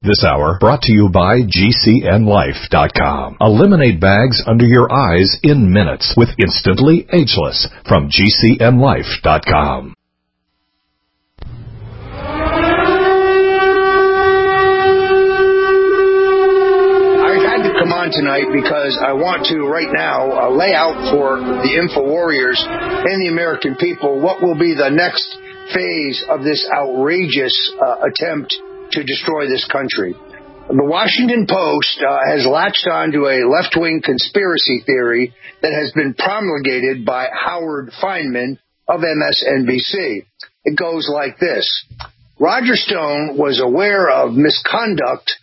This hour brought to you by GCNLife.com. Eliminate bags under your eyes in minutes with Instantly Ageless from GCNLife.com. Come on tonight because I want to right now lay out for the InfoWarriors and the American people what will be the next phase of this outrageous attempt to destroy this country. The Washington Post has latched on to a left-wing conspiracy theory that has been promulgated by Howard Fineman of MSNBC. It goes like this. Roger Stone was aware of misconduct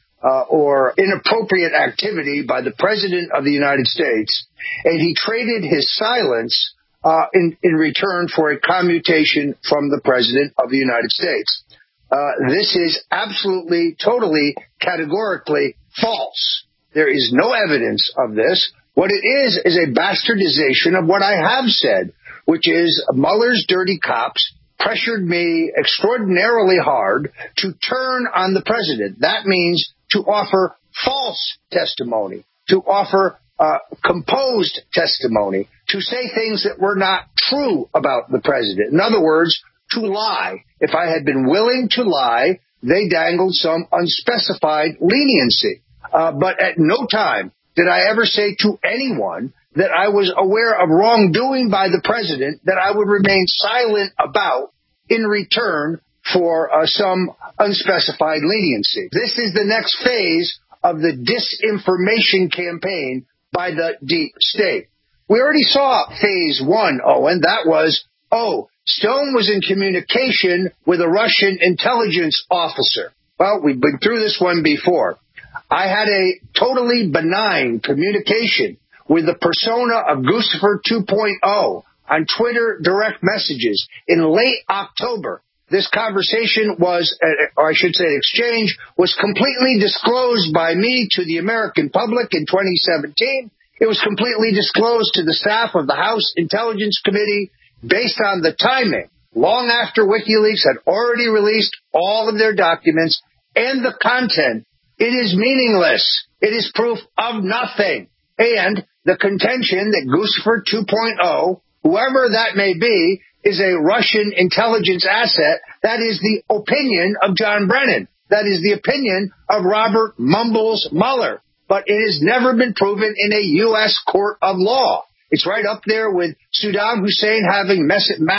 or inappropriate activity by the President of the United States, and he traded his silence in return for a commutation from the President of the United States. This is absolutely, totally, categorically false. There is no evidence of this. What it is a bastardization of what I have said, which is Mueller's dirty cops pressured me extraordinarily hard to turn on the President. That means to offer false testimony, to offer composed testimony, to say things that were not true about the President. In other words, to lie. If I had been willing to lie, they dangled some unspecified leniency. But at no time did I ever say to anyone that I was aware of wrongdoing by the President that I would remain silent about in return for some unspecified leniency. This is the next phase of the disinformation campaign by the deep state. We already saw phase one, Owen. That was, Stone was in communication with a Russian intelligence officer. Well, we've been through this one before. I had a totally benign communication with the persona of Guccifer 2.0 on Twitter direct messages in late October. This conversation was, or I should say exchange, was completely disclosed by me to the American public in 2017. It was completely disclosed to the staff of the House Intelligence Committee based on the timing, long after WikiLeaks had already released all of their documents and the content. It is meaningless. It is proof of nothing. And the contention that Guccifer 2.0, whoever that may be, is a Russian intelligence asset. That is the opinion of John Brennan. That is the opinion of Robert Mumbles Mueller. But it has never been proven in a U.S. court of law. It's right up there with Saddam Hussein having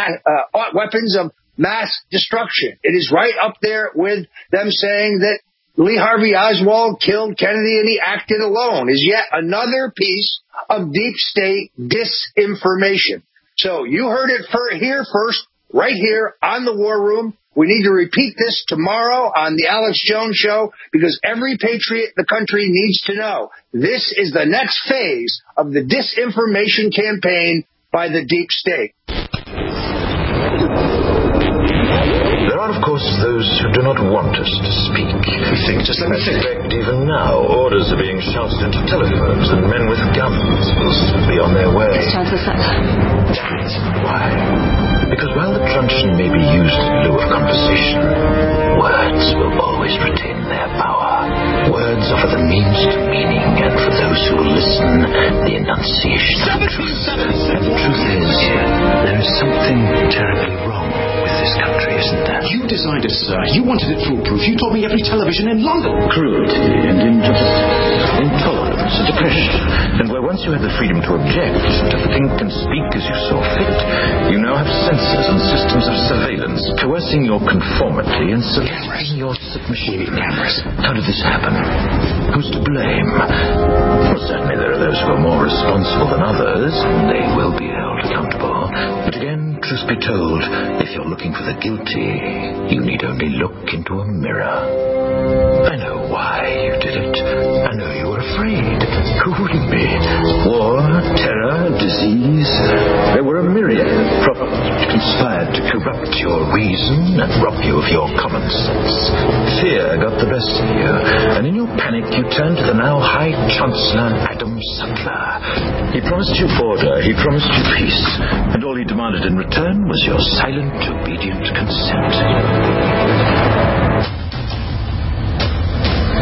weapons of mass destruction. It is right up there with them saying that Lee Harvey Oswald killed Kennedy and he acted alone. Is yet another piece of deep state disinformation. So you heard it here first, right here on the War Room. We need to repeat this tomorrow on the Alex Jones Show because every patriot in the country needs to know this is the next phase of the disinformation campaign by the deep state. There are, of course, those who do not want us to speak. Just let me think. In fact, even now, orders are being shouted into telephones and men with guns will soon be on their way. It's Chancellor Sutler. That's why. Because while the truncheon may be used in lieu of conversation, words will always retain their power. Words offer the means to meaning, and for those who listen, the enunciation of truth. And the truth is, there is something terribly wrong with this country, isn't there? You designed it, sir. You wanted it foolproof. You told me every television in London. Cruelty and injustice, intolerance and depression. And where once you had the freedom to object, to think and speak as you saw fit, you now have censors and systems of surveillance coercing your conformity and selecting your submission. Cameras. How did this happen? Who's to blame? Well, certainly there are those who are more responsible than others, and they will be held accountable. But again, truth be told, if you're looking for the guilty, you need only look into a mirror. I know why you did it. I know you were afraid. Who wouldn't be? War, terror, disease. There were a myriad of problems which conspired to corrupt your reason and rob you of your common sense. Fear got the best of you, and in your panic you turned to the now High Chancellor Adam Sutler. He promised you order, he promised you peace, and all he demanded in return was your silent, obedient consent.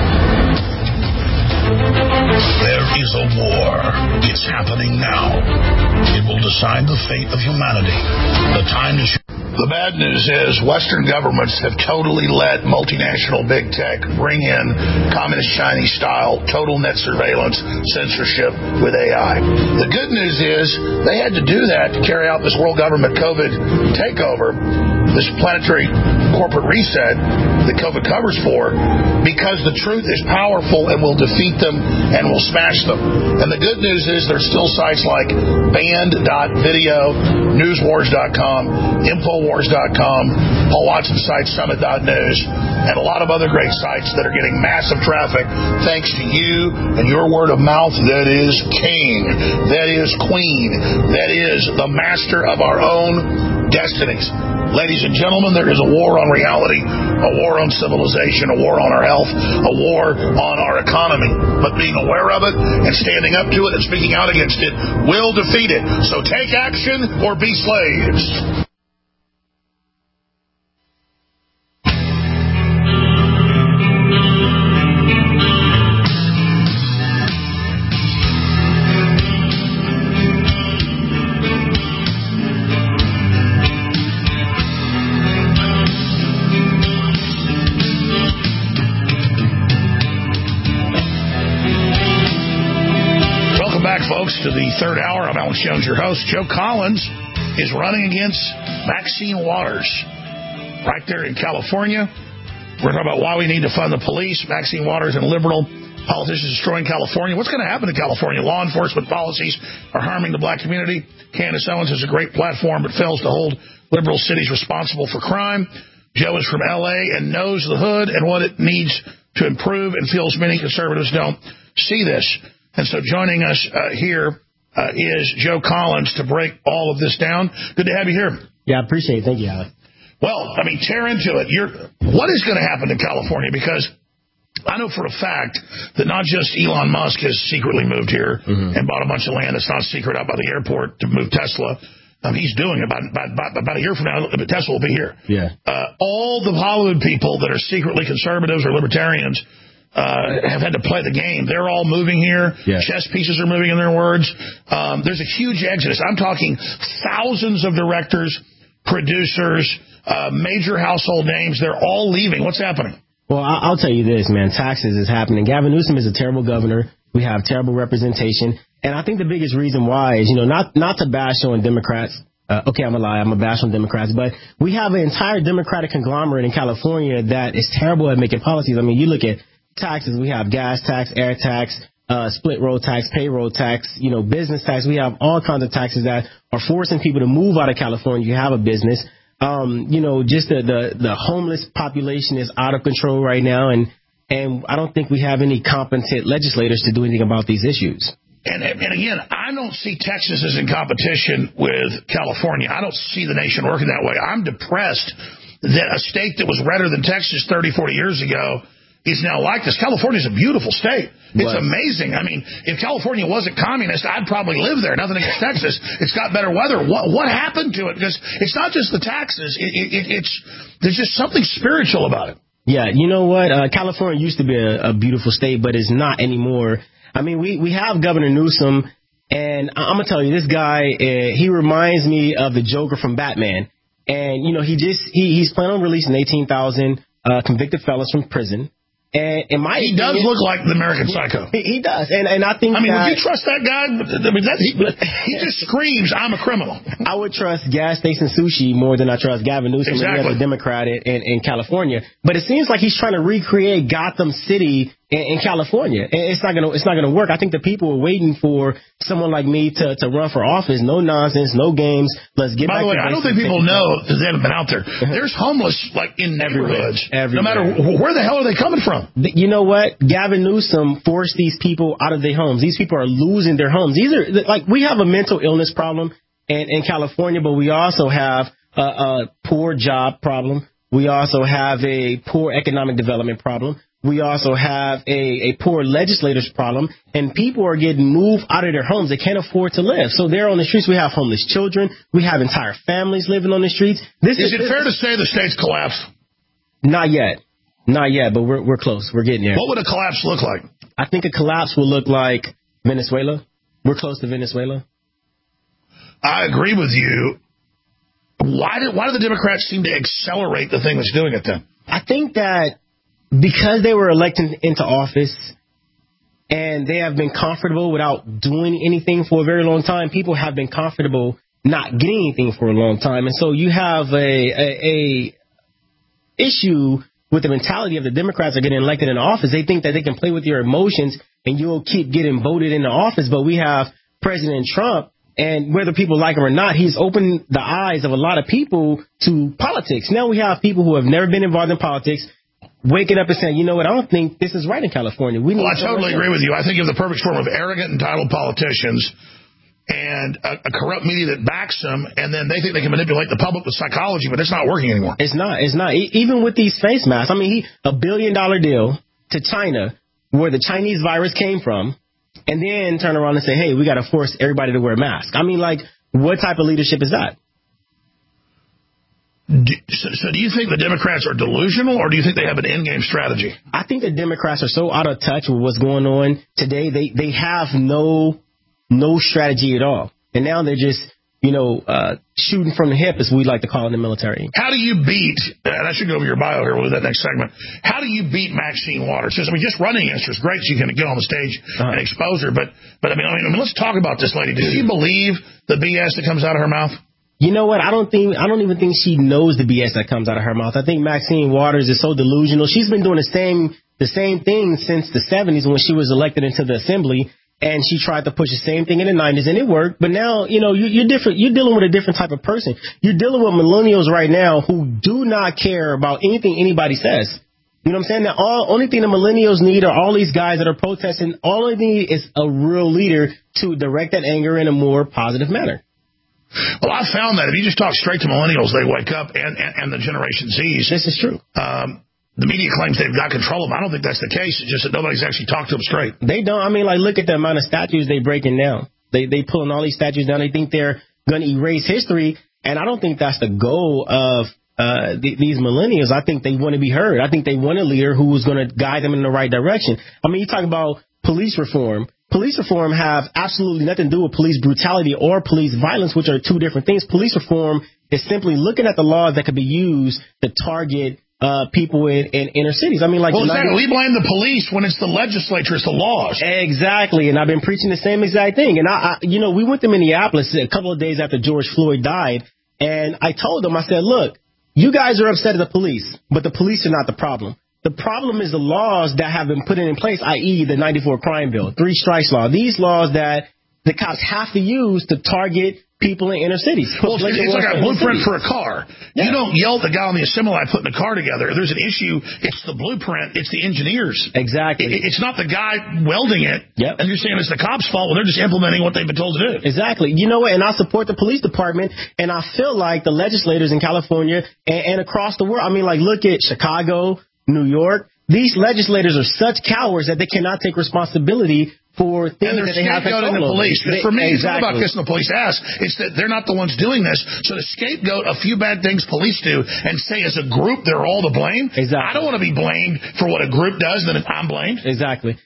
is a war. It's happening now. It will decide the fate of humanity. The time is... The bad news is Western governments have totally let multinational big tech bring in communist Chinese style total net surveillance censorship with AI. The good news is they had to do that to carry out this world government COVID takeover, this planetary corporate reset that COVID covers for, because the truth is powerful and will defeat them and will smash them. And the good news is there's still sites like band.video, newswars.com, infowars.com, Paul Watson's site, summit.news, and a lot of other great sites that are getting massive traffic thanks to you and your word of mouth that is king, that is queen, that is the master of our own destinies. Ladies and gentlemen, there is a war on reality, a war on civilization, a war on our health, a war on our economy. But being aware of it and standing up to it and speaking out against it will defeat it. So take action or be slaves. To the third hour. I'm Alex Jones, your host. Joe Collins is running against Maxine Waters right there in California. We're talking about why we need to fund the police. Maxine Waters and liberal politicians destroying California. What's going to happen to California? Law enforcement policies are harming the black community. Candace Owens has a great platform but fails to hold liberal cities responsible for crime. Joe is from L.A. and knows the hood and what it needs to improve and feels many conservatives don't see this. And so joining us here is Joe Collins to break all of this down. Good to have you here. Yeah, I appreciate it. Thank you, Alex. Well, I mean, tear into it. What is going to happen in California? Because I know for a fact that not just Elon Musk has secretly moved here and bought a bunch of land that's not secret out by the airport to move Tesla. He's doing it. About a year from now, Tesla will be here. Yeah. All the Hollywood people that are secretly conservatives or libertarians have had to play the game. They're all moving here. Yeah. Chess pieces are moving, in their words. There's a huge exodus. I'm talking thousands of directors, producers, major household names. They're all leaving. What's happening? Well, I'll tell you this, man. Taxes is happening. Gavin Newsom is a terrible governor. We have terrible representation. And I think the biggest reason why is, not to bash on Democrats. Okay, I'm going to lie. I'm a bash on Democrats. But we have an entire Democratic conglomerate in California that is terrible at making policies. I mean, you look at taxes. We have gas tax, air tax, split road tax, payroll tax, business tax. We have all kinds of taxes that are forcing people to move out of California. You have a business. Just the homeless population is out of control right now. And I don't think we have any competent legislators to do anything about these issues. And again, I don't see Texas as in competition with California. I don't see the nation working that way. I'm depressed that a state that was redder than Texas 30, 40 years ago is now like this. California is a beautiful state. It's amazing. I mean, if California wasn't communist, I'd probably live there. Nothing against Texas. It's got better weather. What happened to it? Because it's not just the taxes. There's just something spiritual about it. Yeah, you know what? California used to be a beautiful state, but it's not anymore. I mean, we have Governor Newsom, and I'm going to tell you, this guy, he reminds me of the Joker from Batman. And, he's planning on releasing 18,000 convicted felons from prison. And he does look like the American Psycho. He does, and I think. I mean, would you trust that guy? I mean, he just screams, "I'm a criminal." I would trust gas station sushi more than I trust Gavin Newsom, exactly. The Democrat in California. But it seems like he's trying to recreate Gotham City in California. It's not gonna work. I think the people are waiting for someone like me to run for office. No nonsense, no games. Let's get. By the way, I don't think people know because they haven't been out there. There's homeless in neighborhoods. Everywhere. No matter where the hell are they coming from. You know what? Gavin Newsom forced these people out of their homes. These people are losing their homes. These are we have a mental illness problem in California, but we also have a poor job problem. We also have a poor economic development problem. We also have a poor legislators problem, and people are getting moved out of their homes. They can't afford to live. So they're on the streets. We have homeless children. We have entire families living on the streets. Is it fair to say the state's collapsed? Not yet. Not yet, but we're close. We're getting there. What would a collapse look like? I think a collapse will look like Venezuela. We're close to Venezuela. I agree with you. Why do the Democrats seem to accelerate the thing that's doing it then? I think that because they were elected into office and they have been comfortable without doing anything for a very long time, people have been comfortable not getting anything for a long time. And so you have a issue with the mentality of the Democrats are getting elected in office. They think that they can play with your emotions and you'll keep getting voted into office. But we have President Trump, and whether people like him or not, he's opened the eyes of a lot of people to politics. Now we have people who have never been involved in politics waking up and saying, you know what, I don't think this is right in California. I totally agree with you. I think you have the perfect storm of arrogant, entitled politicians and a corrupt media that backs them, and then they think they can manipulate the public with psychology, but it's not working anymore. It's not. Even with these face masks. I mean, $1 billion deal to China where the Chinese virus came from, and then turn around and say, hey, we got to force everybody to wear a mask. I mean, like, what type of leadership is that? So do you think the Democrats are delusional, or do you think they have an in-game strategy? I think the Democrats are so out of touch with what's going on today. They have no strategy at all. And now they're just, shooting from the hip, as we like to call it in the military. How do you beat, and I should go over your bio here with that next segment, how do you beat Maxine Waters? Because, just running against her is great, so you can get on the stage and expose her. But I mean, let's talk about this lady. Does she believe the BS that comes out of her mouth? You know what? I don't even think she knows the BS that comes out of her mouth. I think Maxine Waters is so delusional. She's been doing the same thing since the 70s when she was elected into the assembly, and she tried to push the same thing in the 90s, and it worked. But now, you're different. You're dealing with a different type of person. You're dealing with millennials right now who do not care about anything anybody says. You know what I'm saying? The only thing the millennials need are all these guys that are protesting. All they need is a real leader to direct that anger in a more positive manner. Well, I found that if you just talk straight to millennials, they wake up, and the Generation Zs. This is true. The media claims they've got control of them. I don't think that's the case. It's just that nobody's actually talked to them straight. They don't. I mean, like, look at the amount of statues they breaking down. They pulling all these statues down. They think they're going to erase history, and I don't think that's the goal of these millennials. I think they want to be heard. I think they want a leader who's going to guide them in the right direction. I mean, you talk about police reform. Police reform have absolutely nothing to do with police brutality or police violence, which are two different things. Police reform is simply looking at the laws that could be used to target people in inner cities. I mean, like, we blame the police when it's the legislature, it's the laws. Exactly, and I've been preaching the same exact thing. And we went to Minneapolis a couple of days after George Floyd died, and I told them, I said, look, you guys are upset at the police, but the police are not the problem. The problem is the laws that have been put in place, i.e. the 94 crime bill, 3 strikes law. These laws that the cops have to use to target people in inner cities. Well, it's like a blueprint for a car. Yeah. You don't yell at the guy on the assembly line putting the car together. If there's an issue, it's the blueprint. It's the engineers. Exactly. It's not the guy welding it. Yep. And you're saying it's the cops' fault. Well, they're just implementing what they've been told to do. Exactly. You know what? And I support the police department, and I feel like the legislators in California and across the world, I mean, like, look at Chicago, New York. These legislators are such cowards that they cannot take responsibility for things that they have control over. And they're scapegoating the police. For me, it's not about kissing the police ass. It's that they're not the ones doing this. So to scapegoat a few bad things police do and say as a group they're all to blame. Exactly. I don't want to be blamed for what a group does, then I'm blamed. Exactly.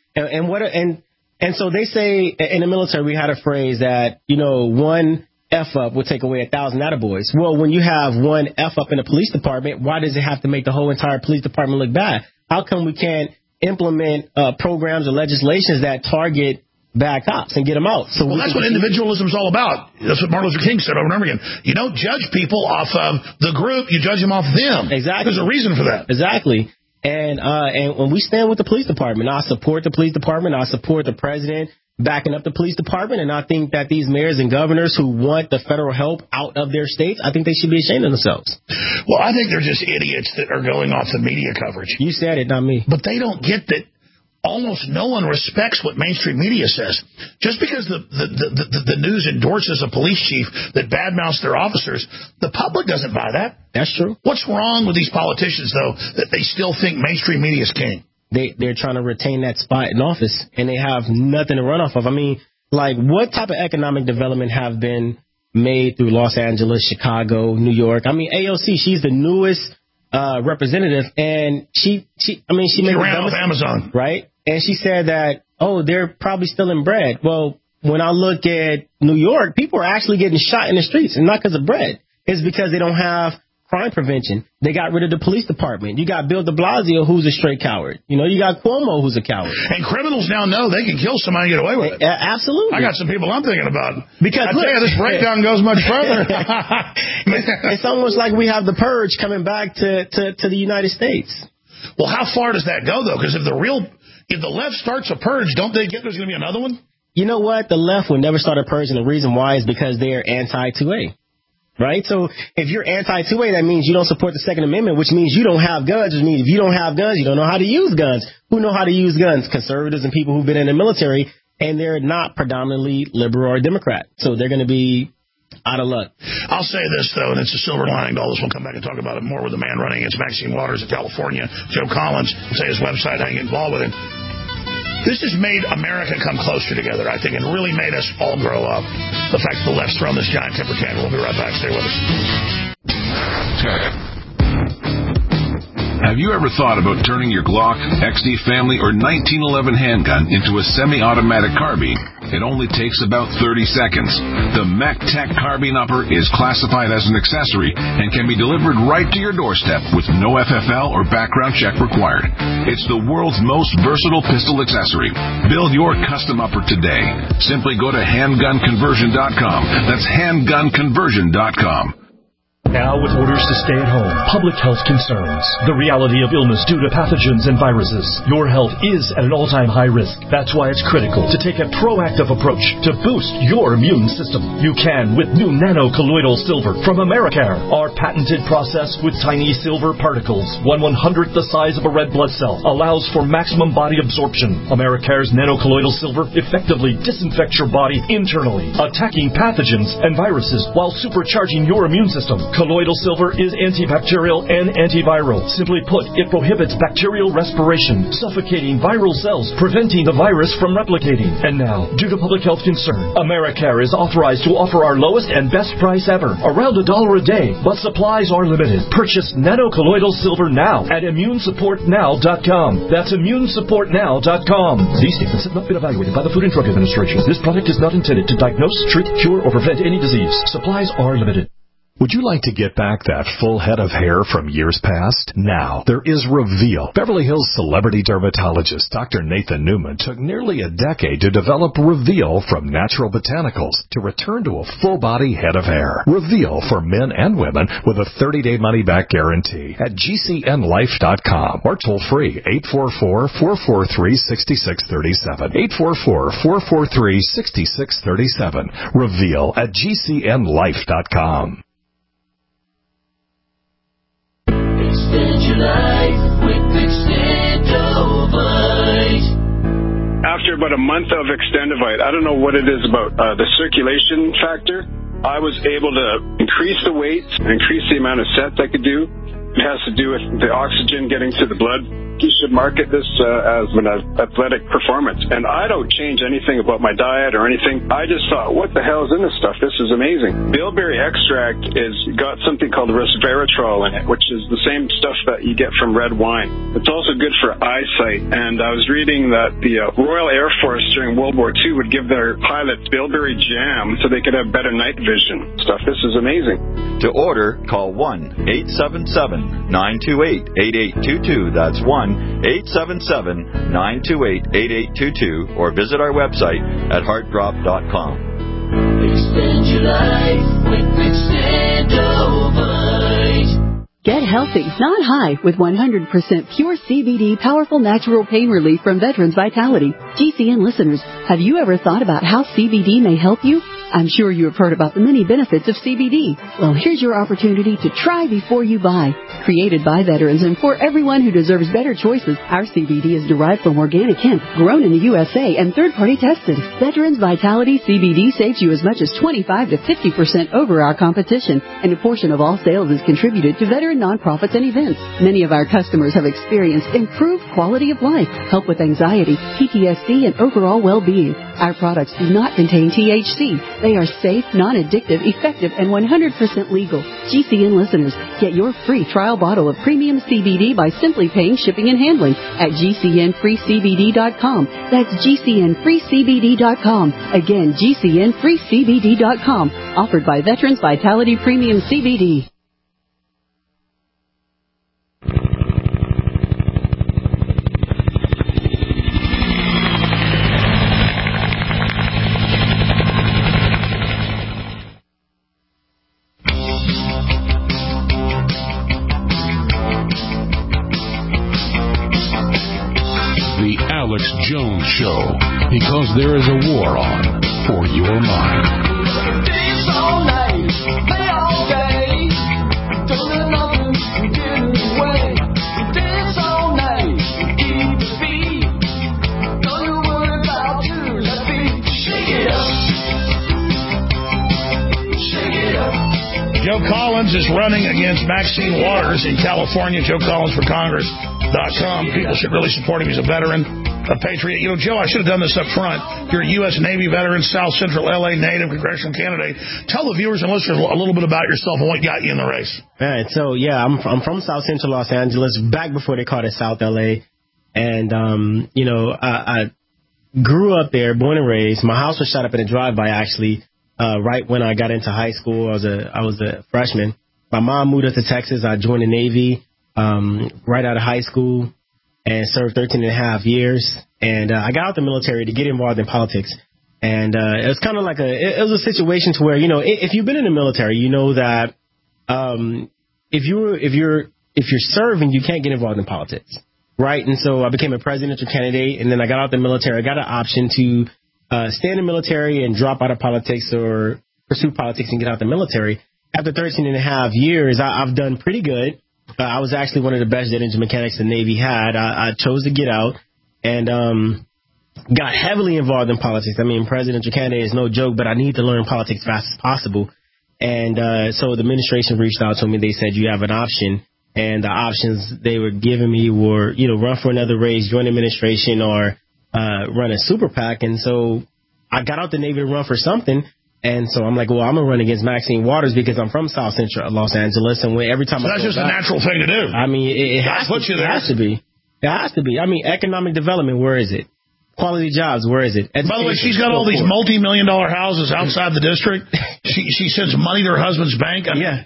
And so they say in the military we had a phrase that, one F up would take away 1,000 attaboys. Well, when you have one F up in the police department, why does it have to make the whole entire police department look bad? How come we can't implement programs or legislations that target bad cops and get them out? Well, that's what individualism is all about. That's what Martin Luther King said over and over again. You don't judge people off of the group. You judge them off them. Exactly. There's a reason for that. Exactly. And when we stand with the police department, I support the police department. I support the president backing up the police department. And I think that these mayors and governors who want the federal help out of their states, I think they should be ashamed of themselves. Well, I think they're just idiots that are going off the media coverage. You said it, not me. But they don't get that almost no one respects what mainstream media says. Just because the news endorses a police chief that badmouths their officers, the public doesn't buy that. That's true. What's wrong with these politicians, though, that they still think mainstream media is king? They're trying to retain that spot in office, and they have nothing to run off of. I mean, like, what type of economic development have been made through Los Angeles, Chicago, New York? I mean, AOC, she's the newest representative, and she ran with Amazon, right? And she said that, they're probably stealing bread. Well, when I look at New York, people are actually getting shot in the streets, and not because of bread. It's because they don't have crime prevention. They got rid of the police department. You got Bill de Blasio, who's a straight coward. You got Cuomo, who's a coward. And criminals now know they can kill somebody and get away with it. Absolutely. I got some people I'm thinking about. Because I tell you, this breakdown goes much further. It's almost like we have the purge coming back to the United States. Well, how far does that go, though? Because if the left starts a purge, don't they get there's going to be another one? You know what? The left will never start a purge, and the reason why is because they're anti-2A. Right? So if you're anti-2A, that means you don't support the Second Amendment, which means you don't have guns, which means if you don't have guns, you don't know how to use guns. Who know how to use guns? Conservatives and people who've been in the military, and they're not predominantly liberal or Democrat. So they're going to be out of luck. I'll say this, though, and it's a silver lining to all this. We'll come back and talk about it more with the man running against Maxine Waters of California, Joe Collins, and say his website, how you get involved with it. This has made America come closer together, I think, and really made us all grow up. The fact that the left's thrown this giant temper tantrum. We'll be right back. Stay with us. Have you ever thought about turning your Glock, XD Family, or 1911 handgun into a semi-automatic carbine? It only takes about 30 seconds. The MacTech Carbine Upper is classified as an accessory and can be delivered right to your doorstep with no FFL or background check required. It's the world's most versatile pistol accessory. Build your custom upper today. Simply go to handgunconversion.com. That's handgunconversion.com. Now, with orders to stay at home, public health concerns, the reality of illness due to pathogens and viruses, your health is at an all-time high risk. That's why it's critical to take a proactive approach to boost your immune system. You can with new nano-colloidal silver from Americare. Our patented process with tiny silver particles, 1/100th the size of a red blood cell, allows for maximum body absorption. Americare's nano-colloidal silver effectively disinfects your body internally, attacking pathogens and viruses while supercharging your immune system. Colloidal silver is antibacterial and antiviral. Simply put, it prohibits bacterial respiration, suffocating viral cells, preventing the virus from replicating. And now, due to public health concern, Americare is authorized to offer our lowest and best price ever, around $1 a day, but supplies are limited. Purchase nano-colloidal silver now at immunesupportnow.com. That's immunesupportnow.com. These statements have not been evaluated by the Food and Drug Administration. This product is not intended to diagnose, treat, cure, or prevent any disease. Supplies are limited. Would you like to get back that full head of hair from years past? Now, there is Reveal. Beverly Hills celebrity dermatologist Dr. Nathan Newman took nearly a decade to develop Reveal from natural botanicals to return to a full-body head of hair. Reveal for men and women with a 30-day money-back guarantee at GCNlife.com or toll-free 844-443-6637. 844-443-6637. Reveal at GCNlife.com. Extend your life with Extendovite. After about a month of Extendovite, I don't know what it is about the circulation factor. I was able to increase the weight, increase the amount of sets I could do. It has to do with the oxygen getting to the blood. You should market this as an athletic performance. And I don't change anything about my diet or anything. I just thought, what the hell is in this stuff? This is amazing. Bilberry extract is got something called resveratrol in it, which is the same stuff that you get from red wine. It's also good for eyesight. And I was reading that the Royal Air Force during World War II would give their pilots Bilberry jam so they could have better night vision. This is amazing. To order, call 1-877-928-8822. That's 1-877-928-8822, or visit our website at heartdrop.com. Extend your life with Extendovite. Get healthy, not high, with 100% pure CBD powerful natural pain relief from Veterans Vitality. GCN listeners, have you ever thought about how CBD may help you? I'm sure you have heard about the many benefits of CBD. Well, here's your opportunity to try before you buy. Created by veterans and for everyone who deserves better choices, our CBD is derived from organic hemp, grown in the USA, and third-party tested. Veterans Vitality CBD saves you as much as 25 to 50% over our competition, and a portion of all sales is contributed to veteran nonprofits and events. Many of our customers have experienced improved quality of life, help with anxiety, PTSD, and overall well-being. Our products do not contain THC. They are safe, non-addictive, effective, and 100% legal. GCN listeners, get your free trial bottle of premium CBD by simply paying shipping and handling at GCNFreeCBD.com. That's GCNFreeCBD.com. Again, GCNFreeCBD.com. Offered by Veterans Vitality Premium CBD. The Alex Jones Show, because there is a war on for your mind. Dance all night, play all day. Don't let nothing get in the way. Dance all night, keep the beat. Don't you worry about you, let me shake it up. Shake it up. Joe Collins is running against Maxine Waters in California. Joe Collins for Congress.com. People should really support him. He's a veteran, a patriot. You know, Joe, I should have done this up front. You're a U.S. Navy veteran, South Central L.A. native, congressional candidate. Tell the viewers and listeners a little bit about yourself and what got you in the race. All right, so, yeah, I'm from South Central Los Angeles, back before they called it South L.A., and, I grew up there, born and raised. My house was shot up in a drive-by, actually, right when I got into high school. I was a freshman. My mom moved us to Texas. I joined the Navy right out of high school and served 13 and a half years. And I got out the military to get involved in politics. And it was kind of like it was a situation to where, you know, if you've been in the military, you know that if you're serving, you can't get involved in politics, right? And so I became a presidential candidate, and then I got out the military. I got an option to stay in the military and drop out of politics or pursue politics and get out the military. After 13 and a half years, I've done pretty good. I was actually one of the best jet engine mechanics the Navy had. I chose to get out and got heavily involved in politics. I mean, presidential candidate is no joke, but I need to learn politics fast as possible. And so the administration reached out to me. They said, you have an option. And the options they were giving me were, you know, run for another race, join the administration, or run a super PAC. And so I got out the Navy to run for something. And so I'm like, well, I'm going to run against Maxine Waters because I'm from South Central Los Angeles. And every time that's just a natural thing to do. I mean, it has to be. It has to be. I mean, economic development, where is it? Quality jobs, where is it? By the way, she's got all these multi-million-dollar houses outside the district. She sends money to her husband's bank. Yeah.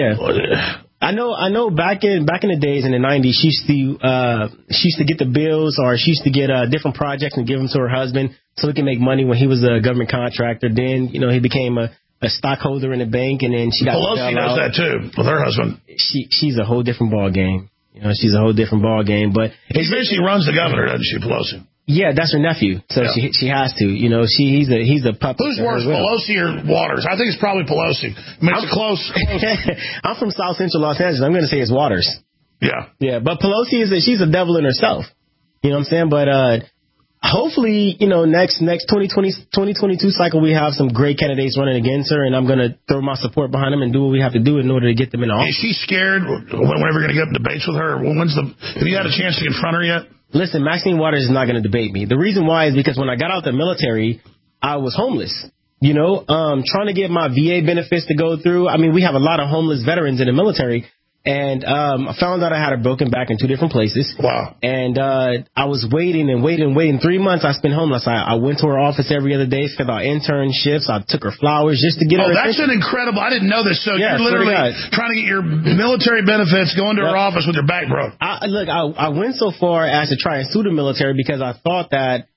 I know. Back in the days in the 90s, she used to get the bills, or she used to get different projects and give them to her husband so he can make money when he was a government contractor. Then, you know, he became a stockholder in the bank, and then she got Pelosi does that too with her husband. She's a whole different ball game. You know, she's a whole different ball game. But she runs the governor, doesn't she, Pelosi? Yeah, that's her nephew. So yeah. She has to. You know, he's a puppet. Who's worse, Pelosi or Waters? I think it's probably Pelosi. I mean, it's close. I'm from South Central Los Angeles. I'm going to say it's Waters. Yeah. Yeah, but Pelosi she's a devil in herself. You know what I'm saying? But hopefully, you know, next 2022 cycle, we have some great candidates running against her, and I'm going to throw my support behind them and do what we have to do in order to get them in office. Is she scared whenever you're going to get up debates with her? Have you had a chance to confront her yet? Listen, Maxine Waters is not going to debate me. The reason why is because when I got out the military, I was homeless. You know, trying to get my VA benefits to go through. I mean, we have a lot of homeless veterans in the military. And I found out I had a broken back in 2 different places. Wow. And I was waiting. 3 months I spent homeless. I went to her office every other day, filled out internships. I took her flowers just to get her attention. That's an incredible. I didn't know this. So you're literally trying to get your military benefits, going to her office with your back broke. I went so far as to try and sue the military because I thought that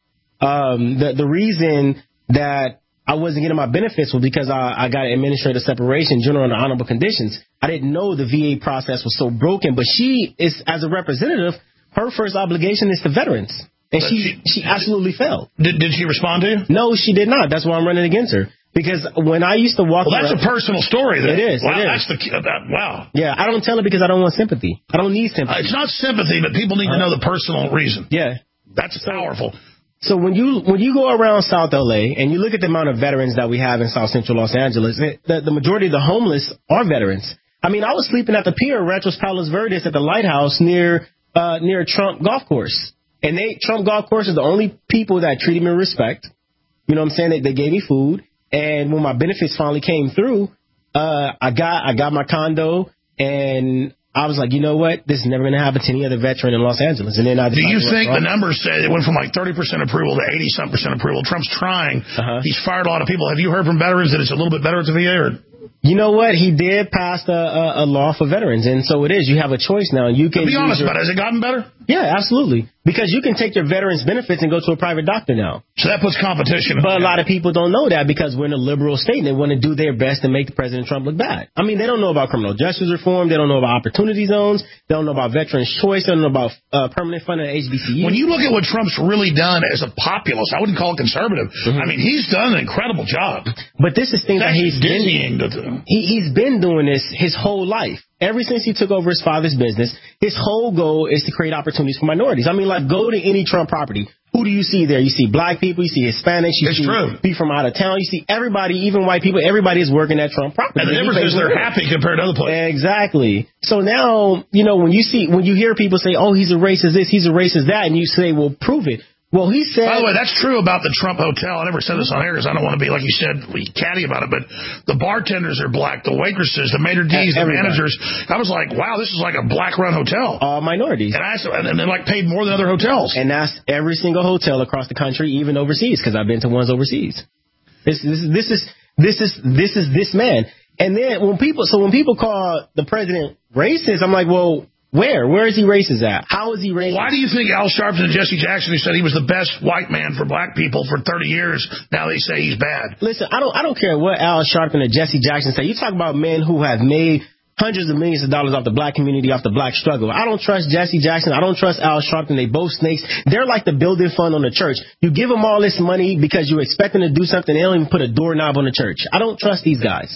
the reason that I wasn't getting my benefits was because I got an administrative separation, general and honorable conditions. I didn't know the VA process was so broken, but she is, as a representative, her first obligation is to veterans. And she absolutely failed. Did she respond to you? No, she did not. That's why I'm running against her. Because when I used to walk that's a personal story. Then. It is. Wow, it is. Wow. Yeah, I don't tell it because I don't want sympathy. I don't need sympathy. It's not sympathy, but people need to know the personal reason. Yeah. That's powerful. So when you go around South LA and you look at the amount of veterans that we have in South Central Los Angeles, the majority of the homeless are veterans. I mean, I was sleeping at the pier, Ranchos Palos Verdes, at the lighthouse near Trump Golf Course. And Trump Golf Course is the only people that treated me with respect. You know what I'm saying? They gave me food. And when my benefits finally came through, I got my condo, and I was like, you know what? This is never going to happen to any other veteran in Los Angeles. And then do you think the numbers say it went from like 30% approval to 80-some% approval? Trump's trying. He's fired a lot of people. Have you heard from veterans that it's a little bit better at the VA? Or? You know what? He did pass a law for veterans, and so it is. You have a choice now. You can be honest about it. Has it gotten better? Yeah, absolutely. Because you can take your veterans benefits and go to a private doctor now. So that puts competition. But a lot of people don't know that because we're in a liberal state and they want to do their best to make President Trump look bad. I mean, they don't know about criminal justice reform. They don't know about opportunity zones. They don't know about veterans' choice. They don't know about permanent funding at HBCU. When you look at what Trump's really done as a populist, I wouldn't call it conservative. I mean, he's done an incredible job. But this is things that he's been doing this his whole life. Ever since he took over his father's business, his whole goal is to create opportunities for minorities. I mean, like, go to any Trump property. Who do you see there? You see black people, you see Hispanics, you see people from out of town, you see everybody, even white people, everybody is working at Trump property. And the difference is they're happy compared to other places. Exactly. So now, you know, when you hear people say, oh, he's a racist this, he's a racist that, and you say, well, prove it. Well, he said... By the way, that's true about the Trump Hotel. I never said this on air because I don't want to be, like you said, catty about it, but the bartenders are black, the waitresses, the maitre d's, the managers. I was like, wow, this is like a black-run hotel. All minorities. And they're like paid more than other hotels. And that's every single hotel across the country, even overseas, because I've been to ones overseas. This is this man. And then when people call the president racist, I'm like, well... Where is he racist at? How is he racist? Why do you think Al Sharpton and Jesse Jackson, who said he was the best white man for black people for 30 years, now they say he's bad? Listen, I don't care what Al Sharpton and Jesse Jackson say. You talk about men who have made hundreds of millions of dollars off the black community, off the black struggle. I don't trust Jesse Jackson. I don't trust Al Sharpton. They both snakes. They're like the building fund on the church. You give them all this money because you expect them to do something. They don't even put a doorknob on the church. I don't trust these guys.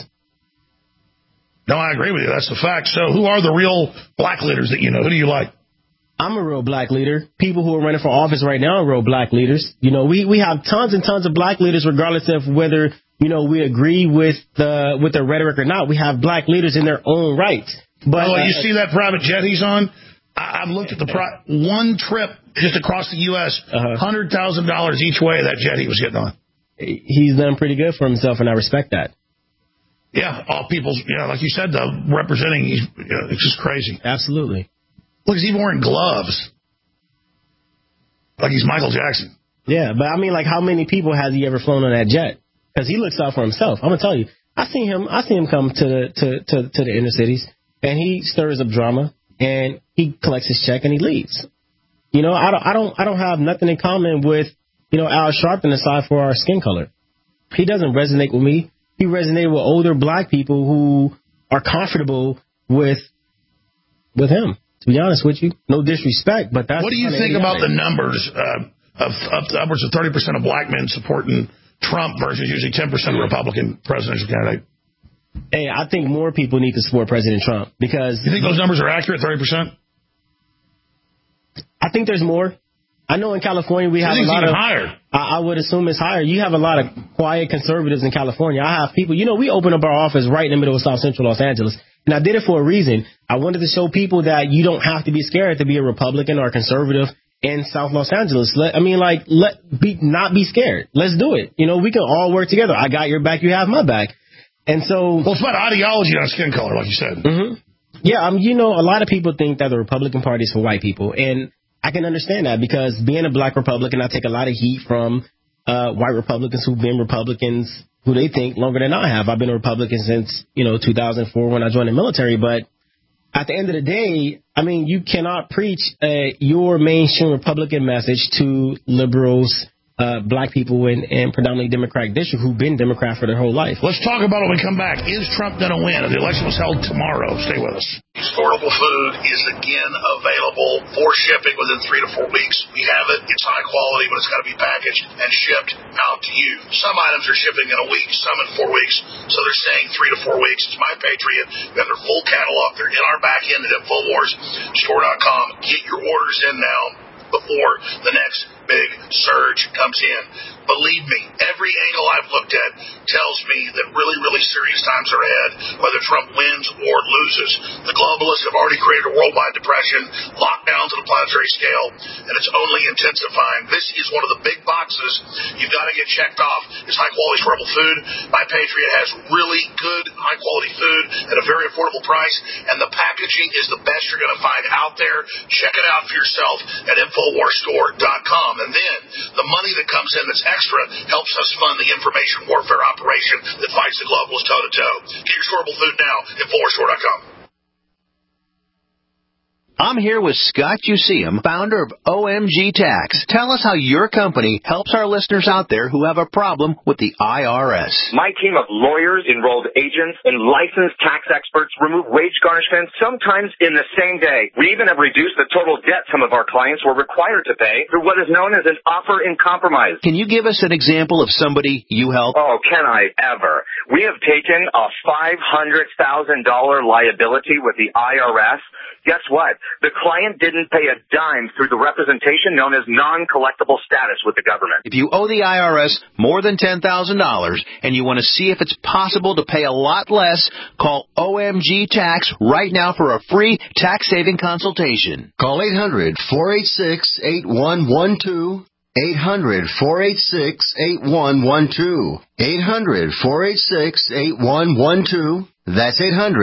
No, I agree with you. That's the fact. So who are the real black leaders that you know? Who do you like? I'm a real black leader. People who are running for office right now are real black leaders. You know, we have tons and tons of black leaders, regardless of whether, you know, we agree with their rhetoric or not. We have black leaders in their own rights. But you see that private jet he's on? I've looked at one trip just across the U.S., $100,000 each way that jet he was getting on. He's done pretty good for himself, and I respect that. Yeah, all people's, you know, like you said, representing, it's just crazy. Absolutely. Look, he's even wearing gloves. Like he's Michael Jackson. Yeah, but I mean, like, how many people has he ever flown on that jet? Because he looks out for himself. I'm going to tell you, I seen him come to the inner cities, and he stirs up drama, and he collects his check, and he leaves. You know, I don't have nothing in common with, you know, Al Sharpton aside for our skin color. He doesn't resonate with me. He resonated with older black people who are comfortable with him. To be honest with you, no disrespect, but that's... What do you think about the numbers of upwards of 30% of black men supporting Trump versus usually 10% of Republican presidential candidate? Hey, I think more people need to support President Trump because... You think those numbers are accurate, 30%? I think there's more. I know in California we have a lot of... higher. I would assume it's higher. You have a lot of quiet conservatives in California. I have people... You know, we opened up our office right in the middle of South Central Los Angeles, and I did it for a reason. I wanted to show people that you don't have to be scared to be a Republican or a conservative in South Los Angeles. Not be scared. Let's do it. You know, we can all work together. I got your back. You have my back. And so... Well, it's about ideology, not skin color, like you said. Mm-hmm. Yeah, you know, a lot of people think that the Republican Party is for white people, and I can understand that because being a black Republican, I take a lot of heat from white Republicans who've been Republicans who they think longer than I have. I've been a Republican since, 2004 when I joined the military. But at the end of the day, I mean, you cannot preach your mainstream Republican message to liberals, black people in predominantly Democratic districts who've been Democrat for their whole life. Let's talk about it when we come back. Is Trump going to win? The election was held tomorrow. Stay with us. Storable food is again available for shipping within 3 to 4 weeks. We have it. It's high quality, but it's got to be packaged and shipped out to you. Some items are shipping in a week, some in 4 weeks. So they're saying 3 to 4 weeks. It's My Patriot. We have their full catalog. They're in our back end at InfoWarsStore.com. Get your orders in now before the next big surge comes in. Believe me, every angle I've looked at tells me that really, really serious times are ahead, whether Trump wins or loses. The globalists have already created a worldwide depression, lockdowns on a planetary scale, and it's only intensifying. This is one of the big box boxes you've got to get checked off. It's high-quality storable food. My Patriot has really good, high-quality food at a very affordable price, and the packaging is the best you're going to find out there. Check it out for yourself at InfoWarsStore.com. And then the money that comes in that's extra helps us fund the information warfare operation that fights the globalists toe-to-toe. Get your storable food now at InfoWarsStore.com. I'm here with Scott Useum, founder of OMG Tax. Tell us how your company helps our listeners out there who have a problem with the IRS. My team of lawyers, enrolled agents, and licensed tax experts remove wage garnishments sometimes in the same day. We even have reduced the total debt some of our clients were required to pay through what is known as an offer in compromise. Can you give us an example of somebody you help? Oh, can I ever? We have taken a $500,000 liability with the IRS. Guess what? The client didn't pay a dime through the representation known as non-collectible status with the government. If you owe the IRS more than $10,000 and you want to see if it's possible to pay a lot less, call OMG Tax right now for a free tax-saving consultation. Call 800-486-8112. 800-486-8112. 800-486-8112. That's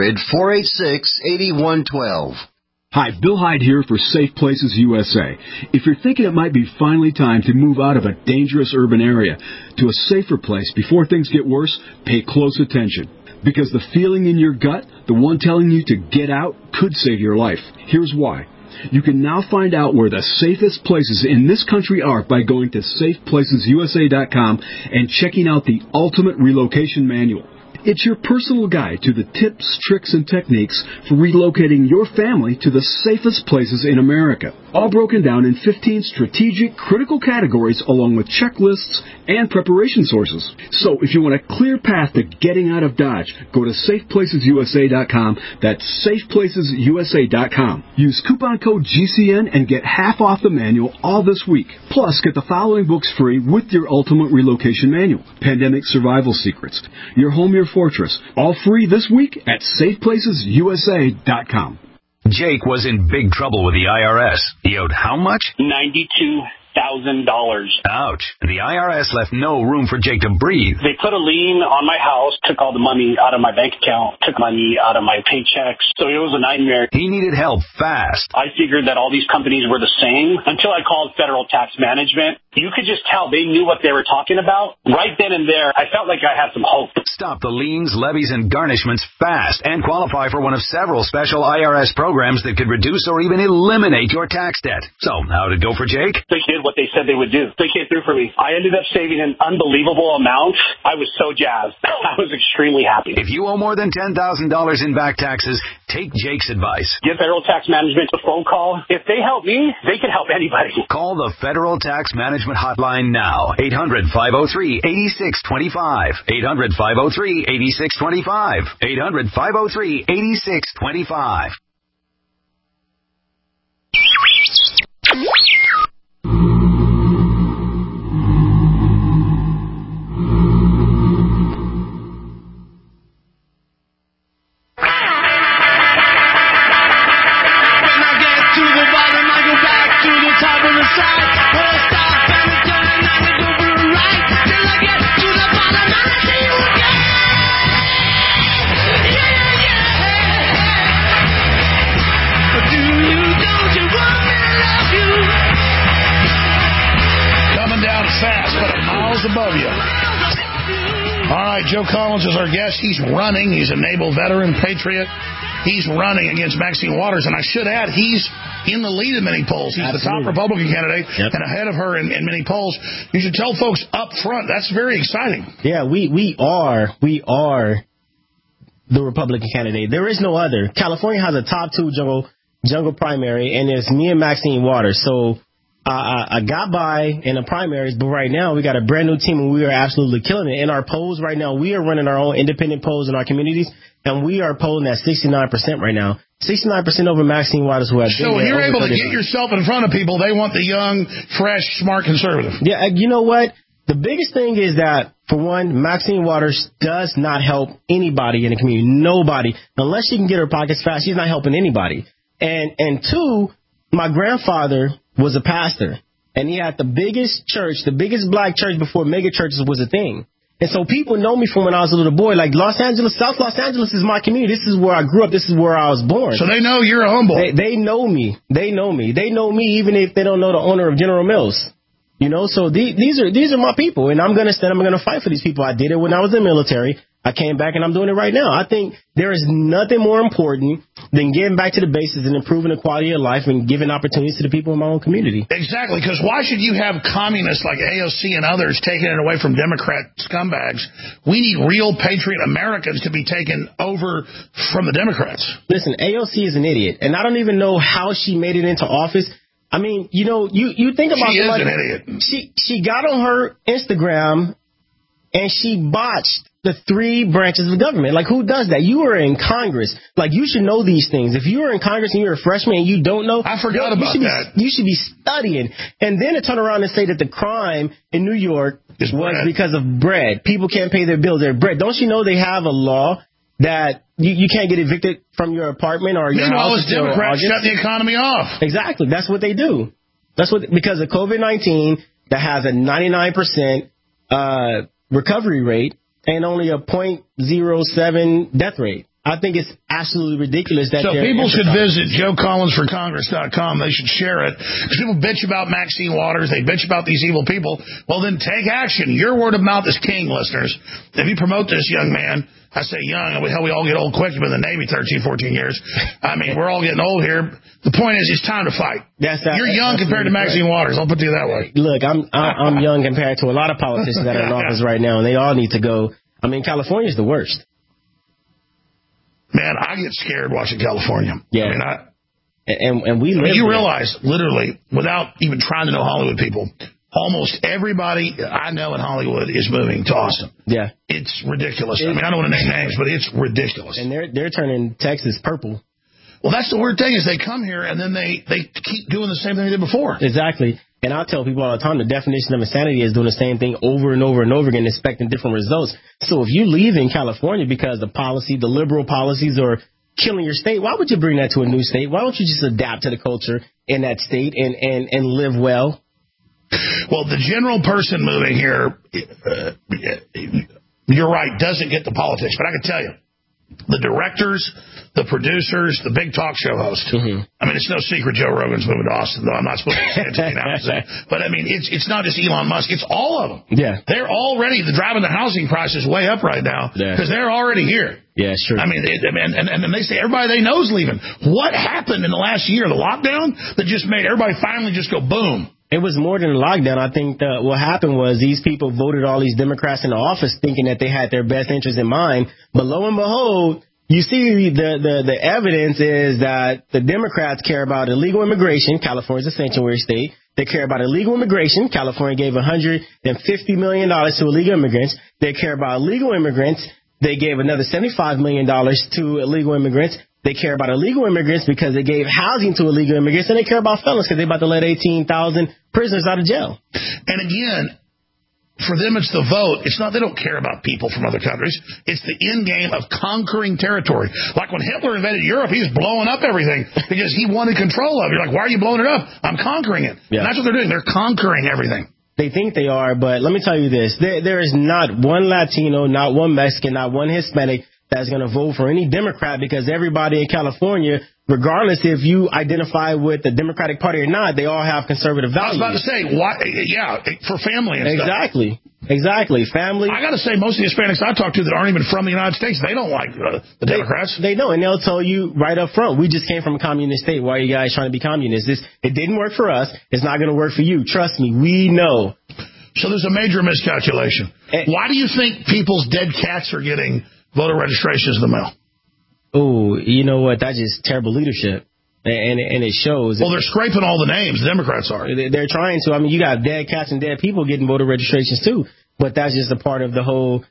800-486-8112. Hi, Bill Hyde here for Safe Places USA. If you're thinking it might be finally time to move out of a dangerous urban area to a safer place before things get worse, pay close attention. Because the feeling in your gut, the one telling you to get out, could save your life. Here's why. You can now find out where the safest places in this country are by going to safeplacesusa.com and checking out the Ultimate Relocation Manual. It's your personal guide to the tips, tricks, and techniques for relocating your family to the safest places in America. All broken down in 15 strategic, critical categories along with checklists and preparation sources. So if you want a clear path to getting out of Dodge, go to safeplacesusa.com. That's safeplacesusa.com. Use coupon code GCN and get half off the manual all this week. Plus, get the following books free with your Ultimate Relocation Manual. Pandemic Survival Secrets. Your Home, Your Fortress. All free this week at safeplacesusa.com. Jake was in big trouble with the IRS. He owed how much? $92,000. Ouch. The IRS left no room for Jake to breathe. They put a lien on my house, took all the money out of my bank account, took money out of my paychecks. So it was a nightmare. He needed help fast. I figured that all these companies were the same until I called Federal Tax Management. You could just tell they knew what they were talking about. Right then and there, I felt like I had some hope. Stop the liens, levies, and garnishments fast and qualify for one of several special IRS programs that could reduce or even eliminate your tax debt. So, how did it go for Jake? They did what they said they would do. They came through for me. I ended up saving an unbelievable amount. I was so jazzed. I was extremely happy. If you owe more than $10,000 in back taxes, take Jake's advice. Give Federal Tax Management a phone call. If they help me, they can help anybody. Call the Federal Tax Management Hotline now. 800-503-8625. 800-503-8625. 800-503-8625. Above you. All right, Joe Collins is our guest. He's running. He's a naval veteran, patriot. He's running against Maxine Waters, and I should add, he's in the lead in many polls. He's the top Republican candidate and ahead of her in many polls. You should tell folks up front, that's very exciting. Yeah, we are the Republican candidate. There is no other. California has a top 2 jungle primary, and it's me and Maxine Waters. So I got by in the primaries, but right now we got a brand new team, and we are absolutely killing it. In our polls right now, we are running our own independent polls in our communities, and we are polling at 69% right now. 69% over Maxine Waters, who has been So when you're able to get yourself in front of people, they want the young, fresh, smart conservative. Yeah, you know what? The biggest thing is that, for one, Maxine Waters does not help anybody in the community. Nobody. Unless she can get her pockets fat, she's not helping anybody. And two, my grandfather was a pastor. And he had the biggest church, the biggest black church before mega churches was a thing. And so people know me from when I was a little boy. Like Los Angeles, South Los Angeles is my community. This is where I grew up. This is where I was born. So they know you're a homeboy. They know me. They know me. They know me even if they don't know the owner of General Mills. You know, so these are my people, and I'm going to stand. I'm going to fight for these people. I did it when I was in the military. I came back, and I'm doing it right now. I think there is nothing more important than getting back to the basics and improving the quality of life and giving opportunities to the people in my own community. Exactly, because why should you have communists like AOC and others taking it away from Democrat scumbags? We need real patriot Americans to be taken over from the Democrats. Listen, AOC is an idiot, and I don't even know how she made it into office. I mean, you know, you think about she is somebody, an idiot. She got on her Instagram and she botched the 3 branches of government. Like, who does that? You are in Congress. Like, you should know these things. If you are in Congress and you're a freshman and you don't know, I forgot about that. You should be studying. And then to turn around and say that the crime in New York was because of bread. People can't pay their bills. Their bread. Don't you know they have a law that you can't get evicted from your apartment or your Meanwhile, house? Meanwhile, Democrats shut the economy off. Exactly. That's what they do. Because of COVID-19 that has a 99% recovery rate and only a 0.07 death rate. I think it's absolutely ridiculous that. So people should visit JoeCollinsForCongress.com. They should share it. Because people bitch about Maxine Waters. They bitch about these evil people. Well, then take action. Your word of mouth is king, listeners. If you promote this young man, I say young, hell, we all get old quick. You've been in the Navy 13, 14 years. I mean, we're all getting old here. The point is, it's time to fight. You're young compared to Maxine Waters. I'll put it that way. Look, I'm young compared to a lot of politicians that are in office right now, and they all need to go. I mean, California's the worst. Man, I get scared watching California. Yeah. I mean, and we live you there. realize, literally, without even trying to know Hollywood people, almost everybody I know in Hollywood is moving to Austin. Yeah. It's ridiculous. I mean, I don't want to name names, but it's ridiculous. And they're turning Texas purple. Well, that's the weird thing is they come here and then they keep doing the same thing they did before. Exactly. And I tell people all the time, the definition of insanity is doing the same thing over and over and over again, expecting different results. So if you leave in California because the liberal policies are killing your state, why would you bring that to a new state? Why don't you just adapt to the culture in that state and live well? Well, the general person moving here, you're right, doesn't get the politics. But I can tell you, the directors, the producers, the big talk show host. Mm-hmm. I mean, it's no secret Joe Rogan's moving to Austin, though I'm not supposed to say it to you now. But, I mean, it's not just Elon Musk. It's all of them. Yeah. They're already driving the housing prices way up right now because they're already here. Yeah, sure. I mean, and they say everybody they know is leaving. What happened in the last year, the lockdown, that just made everybody finally just go boom? It was more than a lockdown. I think what happened was these people voted all these Democrats into office thinking that they had their best interests in mind. But lo and behold, you see the evidence is that the Democrats care about illegal immigration. California's a sanctuary state. They care about illegal immigration. California gave $150 million to illegal immigrants. They care about illegal immigrants. They gave another $75 million to illegal immigrants. They care about illegal immigrants because they gave housing to illegal immigrants, and they care about felons because they're about to let 18,000 prisoners out of jail. And again, for them, it's the vote. It's not, they don't care about people from other countries. It's the end game of conquering territory. Like when Hitler invaded Europe, he was blowing up everything because he wanted control of it. You're like, why are you blowing it up? I'm conquering it. Yeah. And that's what they're doing. They're conquering everything. They think they are, but let me tell you this. There is not one Latino, not one Mexican, not one Hispanic that's going to vote for any Democrat because everybody in California, regardless if you identify with the Democratic Party or not, they all have conservative values. I was about to say, why? Yeah, for family and stuff. Exactly. Family. I got to say, most of the Hispanics I talk to that aren't even from the United States, they don't like the Democrats. They don't, and they'll tell you right up front, we just came from a communist state. Why are you guys trying to be communists? It didn't work for us. It's not going to work for you. Trust me, we know. So there's a major miscalculation. Why do you think people's dead cats are getting voter registrations in the mail? Oh, you know what? That's just terrible leadership. And it shows. Well, they're scraping all the names. The Democrats are. They're trying to. I mean, you got dead cats and dead people getting voter registrations, too. But that's just a part of the whole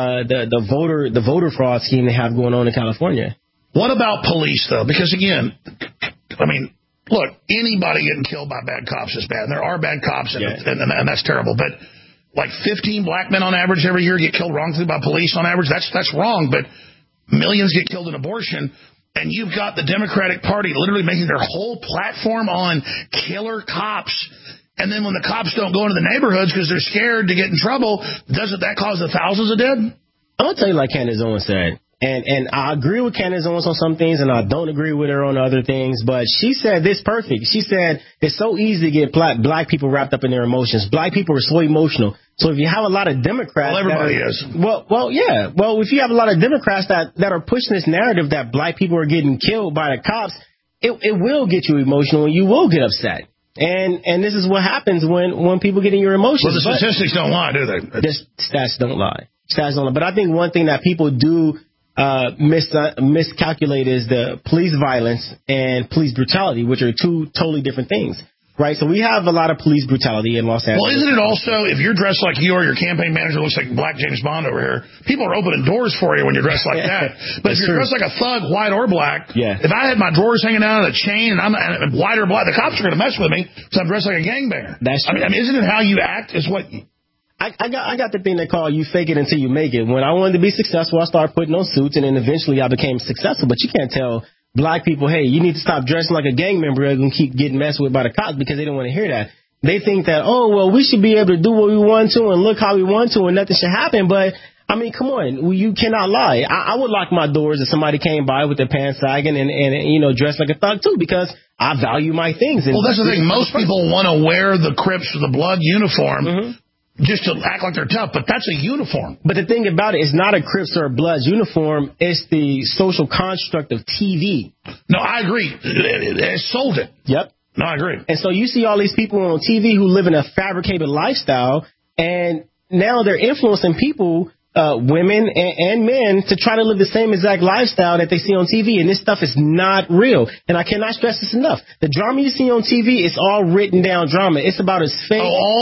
the voter fraud scheme they have going on in California. What about police, though? Because, again, I mean, look, anybody getting killed by bad cops is bad. And there are bad cops, and that's terrible. But like 15 black men on average every year get killed wrongfully by police on average. That's wrong. But millions get killed in abortion. And you've got the Democratic Party literally making their whole platform on killer cops. And then when the cops don't go into the neighborhoods because they're scared to get in trouble, doesn't that cause the thousands of dead? I'm going to tell you like Candace Owens said. And I agree with Candace Owens on some things, and I don't agree with her on other things. But she said this perfect. She said it's so easy to get black people wrapped up in their emotions. Black people are so emotional. So if you have a lot of Democrats, well, everybody is. Well, yeah. Well, if you have a lot of Democrats that are pushing this narrative that black people are getting killed by the cops, it will get you emotional, and you will get upset. And this is what happens when people get in your emotions. Well, the statistics don't lie, do they? The stats don't lie. But I think one thing that people do miscalculate is the police violence and police brutality, which are two totally different things, right? So we have a lot of police brutality in Los Angeles. Well, isn't it also, if you're dressed like you or your campaign manager looks like Black James Bond over here, people are opening doors for you when you're dressed like that. But if you're dressed like a thug, white or black, if I had my drawers hanging out of a chain and I'm white or black, the cops are going to mess with me because I'm dressed like a gangbanger. That's true. I mean, isn't it how you act is what... I got the thing they call you fake it until you make it. When I wanted to be successful, I started putting on suits, and then eventually I became successful. But you can't tell black people, hey, you need to stop dressing like a gang member. They're going to keep getting messed with by the cops because they don't want to hear that. They think that, oh, well, we should be able to do what we want to and look how we want to and nothing should happen. But, I mean, come on, you cannot lie. I would lock my doors if somebody came by with their pants sagging and dressed like a thug, too, because I value my things. Well, that's the thing. Most people want to wear the Crips or the Blood uniform just to act like they're tough, but that's a uniform. But the thing about it is not a Crips or a Bloods uniform. It's the social construct of TV. No, I agree. It sold it. Yep. No, I agree. And so you see all these people on TV who live in a fabricated lifestyle, and now they're influencing people, women and men, to try to live the same exact lifestyle that they see on TV. And this stuff is not real. And I cannot stress this enough. The drama you see on TV is all written down drama. It's about as fake.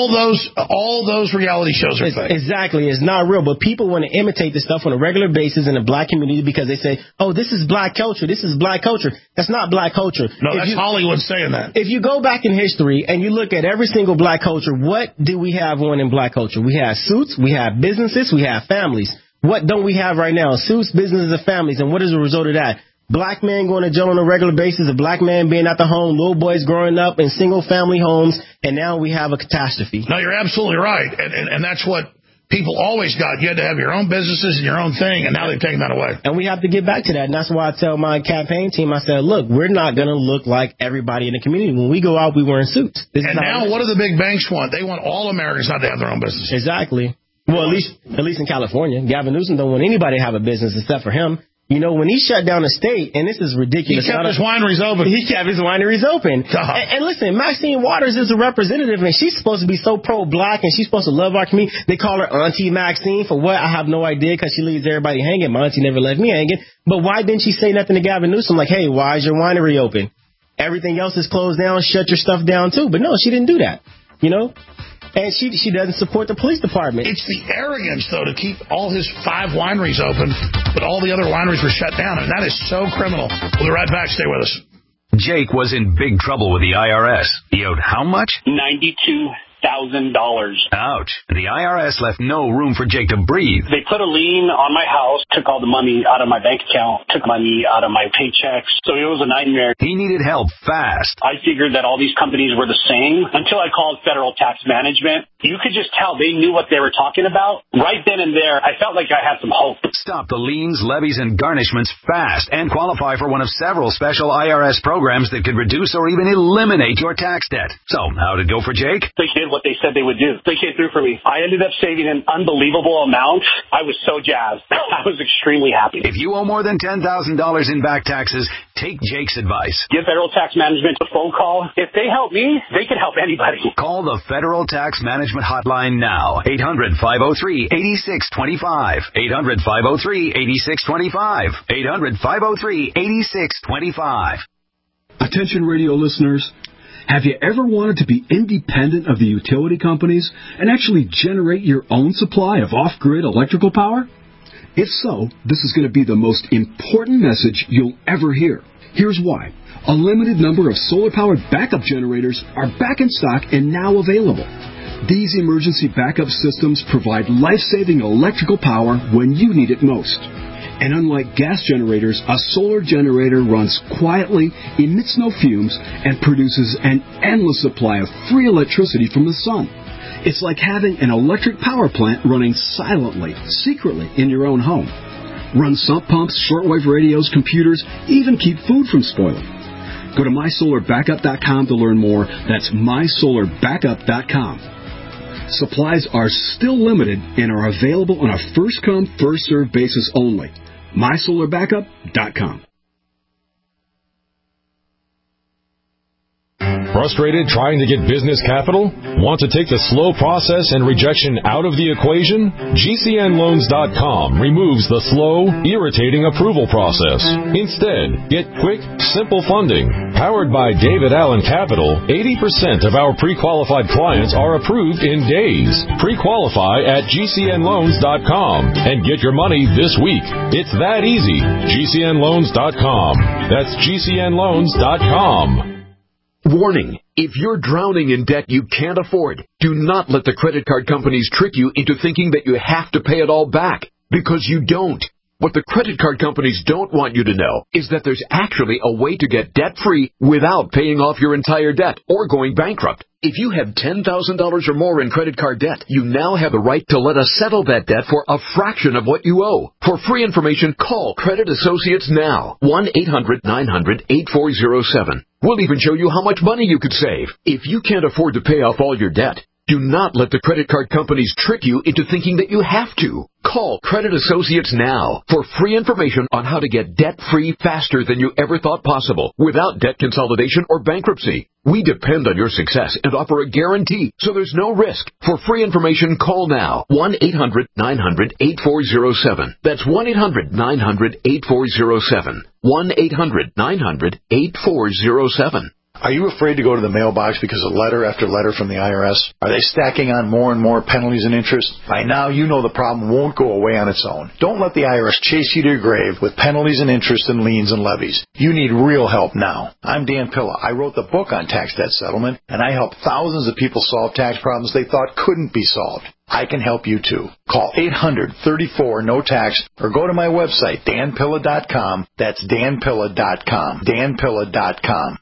Oh, all those reality shows are fake. Exactly. It's not real. But people want to imitate this stuff on a regular basis in the black community because they say, oh, this is black culture. This is black culture. That's not black culture. No, that's Hollywood saying that. If you go back in history and you look at every single black culture, what do we have on in black culture? We have suits, we have businesses, we have families. What don't we have right now? Suits, businesses, and families. And what is the result of that? Black men going to jail on a regular basis, a black man being at the home, little boys growing up in single-family homes, and now we have a catastrophe. No, you're absolutely right. And that's what people always got. You had to have your own businesses and your own thing, and now they've taken that away. And we have to get back to that. And that's why I tell my campaign team, I said, look, we're not going to look like everybody in the community. When we go out, we wearing suits. And now what do the big banks want? They want all Americans not to have their own businesses. Exactly. Well, at least in California, Gavin Newsom don't want anybody to have a business except for him. You know, when he shut down the state, and this is ridiculous. He kept his wineries open. And listen, Maxine Waters is a representative, and she's supposed to be so pro-black, and she's supposed to love our community. They call her Auntie Maxine for what? I have no idea, because she leaves everybody hanging. My auntie never left me hanging. But why didn't she say nothing to Gavin Newsom like, hey, why is your winery open? Everything else is closed down. Shut your stuff down, too. But no, she didn't do that, you know? And she doesn't support the police department. It's the arrogance, though, to keep all his 5 wineries open, but all the other wineries were shut down, and that is so criminal. We'll be right back. Stay with us. Jake was in big trouble with the IRS. He owed how much? $92,000. Ouch. The IRS left no room for Jake to breathe. They put a lien on my house, took all the money out of my bank account, took money out of my paychecks. So it was a nightmare. He needed help fast. I figured that all these companies were the same until I called Federal Tax Management. You could just tell they knew what they were talking about. Right then and there, I felt like I had some hope. Stop the liens, levies, and garnishments fast and qualify for one of several special IRS programs that could reduce or even eliminate your tax debt. So, how'd it go for Jake? They did what they said they would do. They came through for me. I ended up saving an unbelievable amount. I was so jazzed. I was extremely happy. If you owe more than $10,000 in back taxes, take Jake's advice. Give Federal Tax Management a phone call. If they help me, they can help anybody. Call the Federal Tax Management hotline now. 800-503-8625. 800-503-8625. 800-503-8625. Attention radio listeners. Have you ever wanted to be independent of the utility companies and actually generate your own supply of off-grid electrical power? If so, this is going to be the most important message you'll ever hear. Here's why. A limited number of solar-powered backup generators are back in stock and now available. These emergency backup systems provide life-saving electrical power when you need it most. And unlike gas generators, a solar generator runs quietly, emits no fumes, and produces an endless supply of free electricity from the sun. It's like having an electric power plant running silently, secretly in your own home. Run sump pumps, shortwave radios, computers, even keep food from spoiling. Go to mysolarbackup.com to learn more. That's mysolarbackup.com. Supplies are still limited and are available on a first-come, first-served basis only. mysolarbackup.com. Frustrated trying to get business capital? Want to take the slow process and rejection out of the equation? GCNloans.com removes the slow, irritating approval process. Instead, get quick, simple funding. Powered by David Allen Capital, 80% of our pre-qualified clients are approved in days. Pre-qualify at GCNloans.com and get your money this week. It's that easy. GCNloans.com. That's GCNloans.com. Warning, if you're drowning in debt you can't afford, do not let the credit card companies trick you into thinking that you have to pay it all back, because you don't. What the credit card companies don't want you to know is that there's actually a way to get debt-free without paying off your entire debt or going bankrupt. If you have $10,000 or more in credit card debt, you now have the right to let us settle that debt for a fraction of what you owe. For free information, call Credit Associates now. 1-800-900-8407. We'll even show you how much money you could save. If you can't afford to pay off all your debt, do not let the credit card companies trick you into thinking that you have to. Call Credit Associates now for free information on how to get debt-free faster than you ever thought possible without debt consolidation or bankruptcy. We depend on your success and offer a guarantee, so there's no risk. For free information, call now. 1-800-900-8407. That's 1-800-900-8407. 1-800-900-8407. Are you afraid to go to the mailbox because of letter after letter from the IRS? Are they stacking on more and more penalties and interest? By now, you know the problem won't go away on its own. Don't let the IRS chase you to your grave with penalties and interest and liens and levies. You need real help now. I'm Dan Pilla. I wrote the book on tax debt settlement, and I help thousands of people solve tax problems they thought couldn't be solved. I can help you too. Call 800-34-NO-TAX or go to my website, danpilla.com. That's danpilla.com. danpilla.com.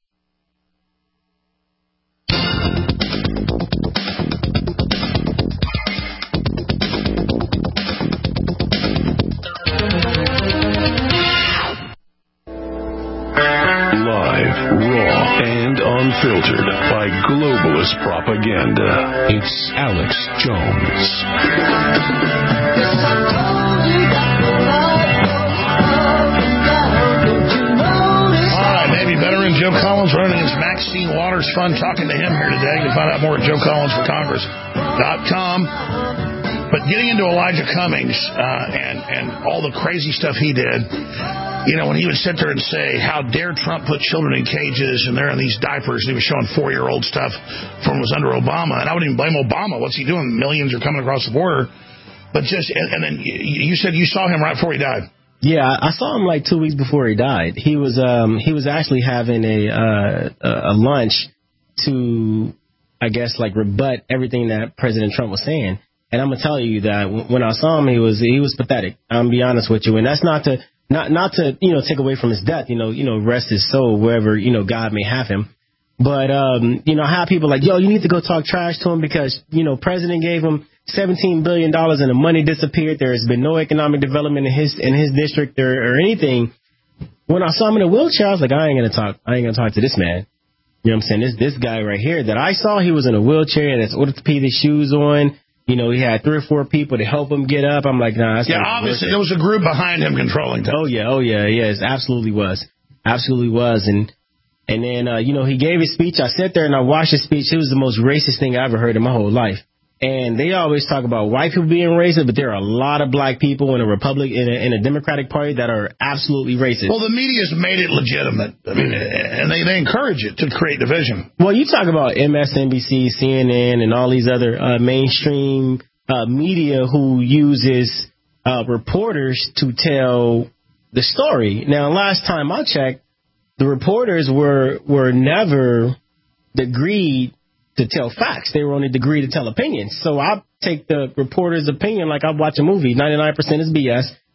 Live, raw, and unfiltered by globalist propaganda. It's Alex Jones. All right, maybe veteran Joe Collins running against Maxine Waters. Fun talking to him here today. You can find out more at JoeCollinsForCongress.com. But getting into Elijah Cummings and all the crazy stuff he did, you know, when he would sit there and say, how dare Trump put children in cages and they're in these diapers, and he was showing 4-year-old stuff from when it was under Obama. And I wouldn't even blame Obama. What's he doing? Millions are coming across the border. But just, and then you said you saw him right before he died. Yeah, I saw him like 2 weeks before he died. He was actually having a lunch to, I guess, like rebut everything that President Trump was saying. And I'm gonna tell you that when I saw him, he was pathetic. I'm gonna be honest with you, and that's not to take away from his death. Rest his soul wherever God may have him. But I have people like, yo, you need to go talk trash to him because President gave him $17 billion and the money disappeared. There has been no economic development in his district or anything. When I saw him in a wheelchair, I was like, I ain't gonna talk to this man. You know what I'm saying? This guy right here that I saw, he was in a wheelchair, that's orthopedic shoes on. He had 3 or 4 people to help him get up. I'm like, nah. That's obviously there was a group behind him controlling things. Oh yeah, it absolutely was. And then he gave his speech. I sat there and I watched his speech. It was the most racist thing I ever heard in my whole life. And they always talk about white people being racist, but there are a lot of black people in a Democratic Party that are absolutely racist. Well, the media's made it legitimate. I mean, and they encourage it to create division. Well, you talk about MSNBC, CNN, and all these other mainstream media who uses reporters to tell the story. Now, last time I checked, the reporters were never degreed to tell facts. They were only degreed to tell opinions. So I take the reporter's opinion like I watch a movie. 99% is BS.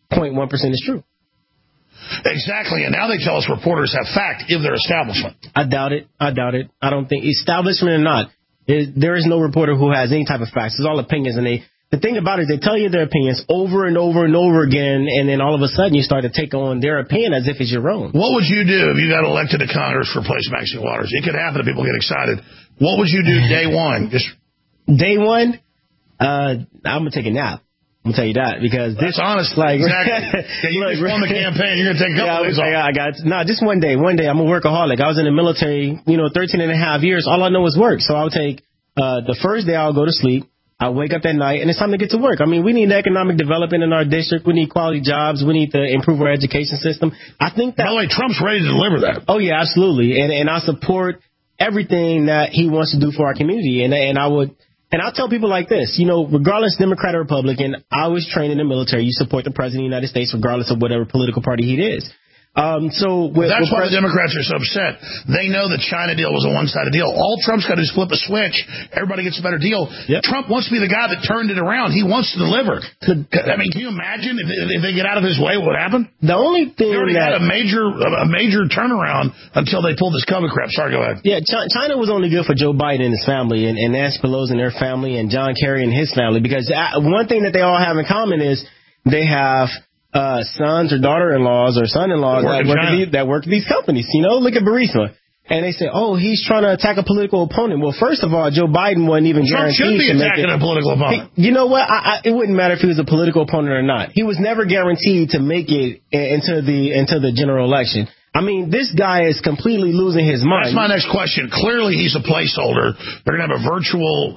0.1% is true. Exactly, and now they tell us reporters have fact if they're establishment. I doubt it. I don't think, establishment or not, there is no reporter who has any type of facts. It's all opinions, and the thing about it is they tell you their opinions over and over and over again, and then all of a sudden you start to take on their opinion as if it's your own. What would you do if you got elected to Congress for replace Maxine Waters? It could happen if people get excited. What would you do day one? Day one? I'm going to take a nap. I'm going to tell you that because that's honest. Exactly. Yeah, you just won the campaign. You're going to take a couple days off. Just one day. One day. I'm a workaholic. I was in the military, 13 and a half years. All I know is work. So I'll take the first day I'll go to sleep. I'll wake up that night, and it's time to get to work. I mean, we need economic development in our district. We need quality jobs. We need to improve our education system. I think that. By the way, Trump's ready to deliver that. Oh, yeah, absolutely. And I support everything that he wants to do for our community. And I'll tell people like this, regardless Democrat or Republican, I was trained in the military. You support the president of the United States regardless of whatever political party he is. That's why the Democrats are so upset. They know the China deal was a one-sided deal. All Trump's got to do is flip a switch. Everybody gets a better deal. Yep. Trump wants to be the guy that turned it around. He wants to deliver. I mean, can you imagine if they get out of his way, what would happen? The only thing they already had a major turnaround until they pulled this COVID crap. Sorry, go ahead. Yeah, China was only good for Joe Biden and his family, and Nancy Pelosi and their family, and John Kerry and his family, because one thing that they all have in common is they have sons or daughter-in-laws or son-in-laws that work at these companies. Look at Burisma. And they say, he's trying to attack a political opponent. Well, first of all, Joe Biden wasn't even guaranteed Trump should be attacking a political opponent. You know what? It wouldn't matter if he was a political opponent or not. He was never guaranteed to make it into the general election. I mean, this guy is completely losing his mind. That's my next question. Clearly, he's a placeholder. They're going to have a virtual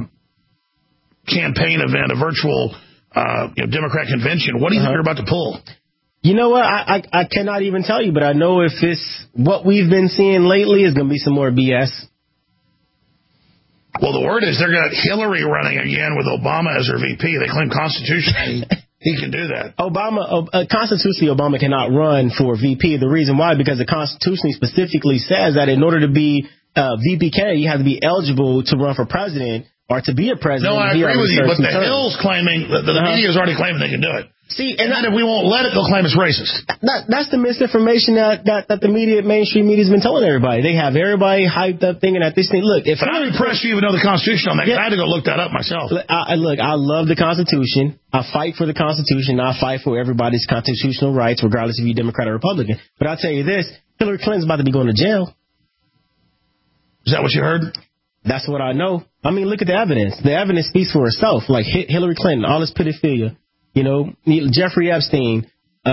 campaign event, a virtual Democrat convention. What do you think you're about to pull? You know what? I cannot even tell you, but I know if what we've been seeing lately is going to be some more BS. Well, the word is they're got Hillary running again with Obama as her VP. They claim constitutionally he can do that. Constitutionally, Obama cannot run for VP. The reason why, because the Constitution specifically says that in order to be VP candidate, you have to be eligible to run for president. Or to be a president. No, I agree with you, but the Hill's claiming, the media is already claiming they can do it. See, and then if we won't let it, they'll claim it's racist. That's the misinformation that the mainstream media's been telling everybody. They have everybody hyped up thinking that this thing, look. But I'm impressed you even know the Constitution on that. I had to go look that up myself. I love the Constitution. I fight for the Constitution. I fight for everybody's constitutional rights, regardless if you're Democrat or Republican. But I'll tell you this, Hillary Clinton's about to be going to jail. Is that what you heard? That's what I know. I mean, look at the evidence. The evidence speaks for itself. Like Hillary Clinton, all this pedophilia, Jeffrey Epstein,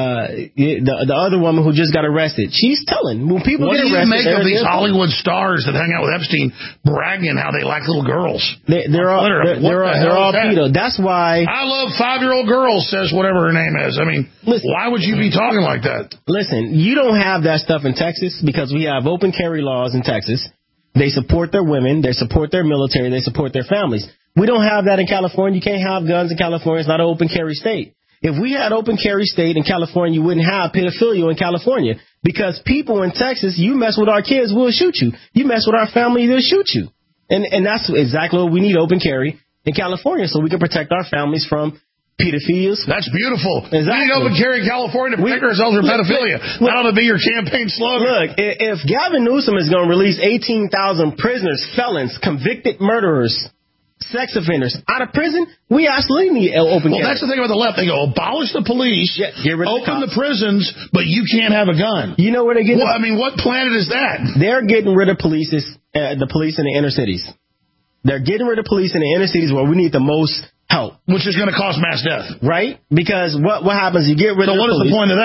the other woman who just got arrested. She's telling when people get arrested. What do you make of these Hollywood stars that hang out with Epstein bragging how they like little girls? They're all pedo. That's why I love 5-year-old girls. Says whatever her name is. I mean, why would you be talking like that? Listen, you don't have that stuff in Texas because we have open carry laws in Texas. They support their women. They support their military. They support their families. We don't have that in California. You can't have guns in California. It's not an open carry state. If we had open carry state in California, you wouldn't have pedophilia in California because people in Texas, you mess with our kids, we'll shoot you. You mess with our family, they'll shoot you. And that's exactly what we need, open carry in California, so we can protect our families from pedophiles. That's beautiful. Exactly. We need open carry in California to protect ourselves from pedophilia. That ought to be your campaign slogan. Look, if Gavin Newsom is going to release 18,000 prisoners, felons, convicted murderers, sex offenders out of prison, we absolutely need open carry. Well, that's the thing about the left. They go, abolish the police, open the prisons, but you can't have a gun. You know where they're getting what planet is that? They're getting rid of the police in the inner cities. They're getting rid of police in the inner cities where we need the most help. Which is going to cause mass death. Right? Because what happens, you get rid of the police. So what is the point of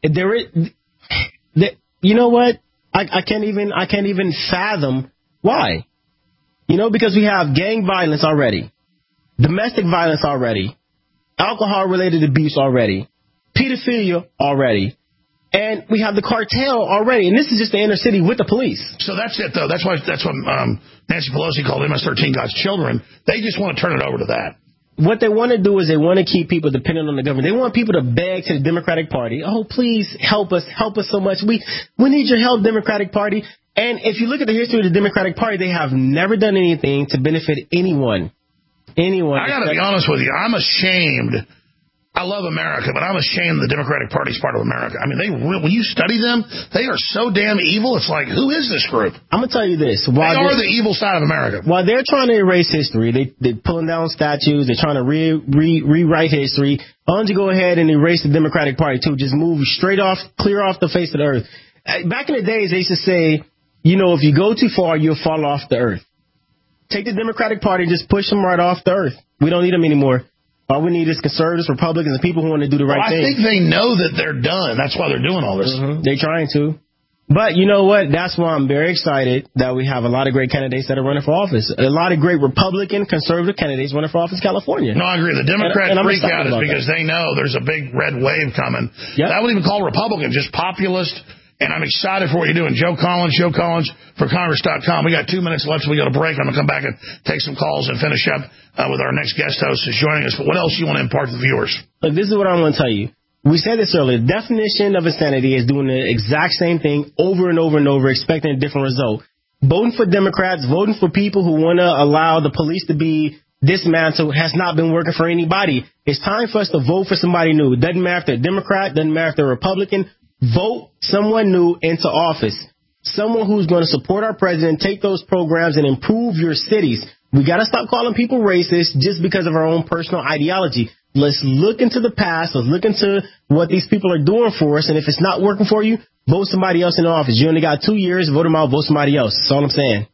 that? You know what? I can't even fathom why. Because we have gang violence already, domestic violence already, alcohol-related abuse already, pedophilia already, and we have the cartel already. And this is just the inner city with the police. So that's it, though. That's what Nancy Pelosi called MS-13 God's children. They just want to turn it over to that. What they want to do is they want to keep people dependent on the government. They want people to beg to the Democratic Party. Oh, please help us so much. We need your help, Democratic Party. And if you look at the history of the Democratic Party, they have never done anything to benefit anyone. I got to be honest with you. I'm ashamed I love America, but I'm ashamed the Democratic Party's part of America. I mean, when you study them, they are so damn evil. It's like, who is this group? I'm going to tell you this. They are the evil side of America. While they're trying to erase history, they're pulling down statues, they're trying to rewrite history. Why don't you go ahead and erase the Democratic Party, too? Just move clear off the face of the earth. Back in the days, they used to say, you know, if you go too far, you'll fall off the earth. Take the Democratic Party and just push them right off the earth. We don't need them anymore. All we need is conservatives, Republicans, and people who want to do the right thing. I think they know that they're done. That's why they're doing all this. Mm-hmm. They're trying to. But you know what? That's why I'm very excited that we have a lot of great candidates that are running for office. A lot of great Republican, conservative candidates running for office in California. No, I agree. The Democrats freak out is because they know there's a big red wave coming. Yep. I wouldn't even call Republican, just populist. And I'm excited for what you're doing. Joe Collins for Congress.com. We got 2 minutes left, so we got a break. I'm going to come back and take some calls and finish up with our next guest host who's joining us. But what else do you want to impart to the viewers? Look, this is what I want to tell you. We said this earlier. The definition of insanity is doing the exact same thing over and over and over, expecting a different result. Voting for Democrats, voting for people who want to allow the police to be dismantled has not been working for anybody. It's time for us to vote for somebody new. It doesn't matter if they're Democrat, doesn't matter if they're Republican. Vote someone new into office, someone who's going to support our president, take those programs, and improve your cities. We got to stop calling people racist just because of our own personal ideology. Let's look into the past. Let's look into what these people are doing for us. And if it's not working for you, vote somebody else in office. You only got 2 years. Vote them out. Vote somebody else. That's all I'm saying.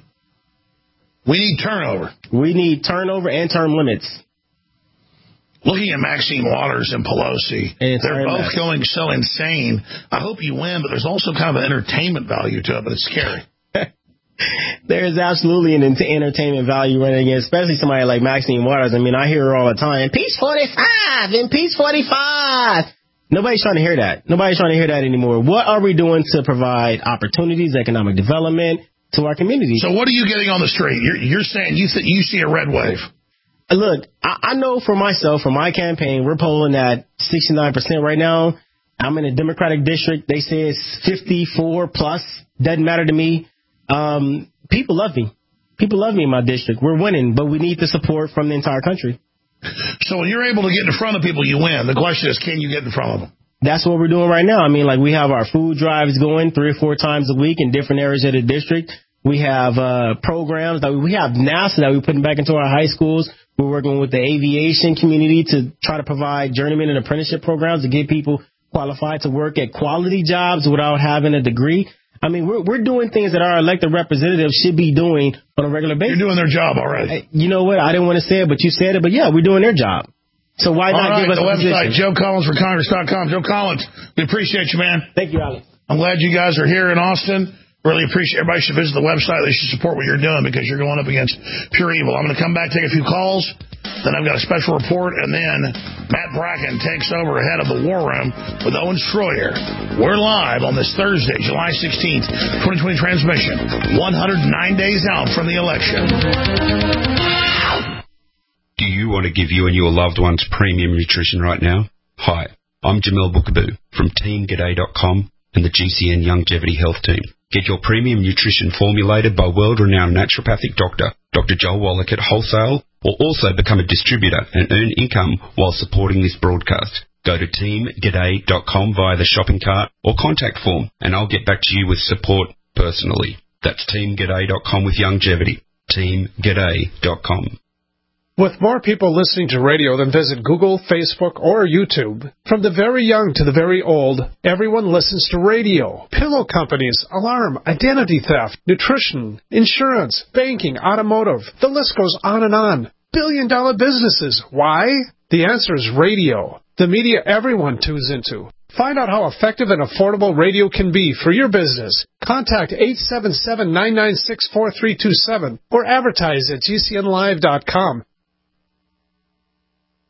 We need turnover. We need turnover and term limits. Looking at Maxine Waters and Pelosi, they're both going so insane. I hope you win, but there's also kind of an entertainment value to it, but it's scary. There is absolutely an entertainment value running against, especially somebody like Maxine Waters. I mean, I hear her all the time, Impeach 45, Impeach 45. Nobody's trying to hear that. Nobody's trying to hear that anymore. What are we doing to provide opportunities, economic development to our communities? So what are you getting on the street? You're saying you see a red wave. Look, I know for myself, for my campaign, we're polling at 69% right now. I'm in a Democratic district. They say it's 54 plus. Doesn't matter to me. People love me. People love me in my district. We're winning, but we need the support from the entire country. So when you're able to get in front of people, you win. The question is, can you get in front of them? That's what we're doing right now. I mean, like, we have our food drives going 3 or 4 times a week in different areas of the district. We have programs that we have NASA that we're putting back into our high schools. We're working with the aviation community to try to provide journeyman and apprenticeship programs to get people qualified to work at quality jobs without having a degree. I mean, we're doing things that our elected representatives should be doing on a regular basis. You're doing their job already. You know what? I didn't want to say it, but you said it. But, yeah, we're doing their job. So why not give us the a website, position? Joe Collins for Congress.com. Joe Collins, we appreciate you, man. Thank you, Alex. I'm glad you guys are here in Austin. Really appreciate it. Everybody should visit the website. They should support what you're doing because you're going up against pure evil. I'm going to come back, take a few calls. Then I've got a special report, and then Matt Bracken takes over ahead of the War Room with Owen Schroyer. We're live on this Thursday, July 16th, 2020 transmission, 109 days out from the election. Do you want to give you and your loved ones premium nutrition right now? Hi, I'm Jamel Bookaboo from TeamGaday.com and the GCN Longevity Health Team. Get your premium nutrition formulated by world-renowned naturopathic doctor, Dr. Joel Wallach at Wholesale, or also become a distributor and earn income while supporting this broadcast. Go to teamgaday.com via the shopping cart or contact form, and I'll get back to you with support personally. That's teamgaday.com with longevity. teamgaday.com. With more people listening to radio than visit Google, Facebook, or YouTube, from the very young to the very old, everyone listens to radio. Pillow companies, alarm, identity theft, nutrition, insurance, banking, automotive. The list goes on and on. Billion-dollar businesses. Why? The answer is radio. The media everyone tunes into. Find out how effective and affordable radio can be for your business. Contact 877-996-4327 or advertise at GCNlive.com.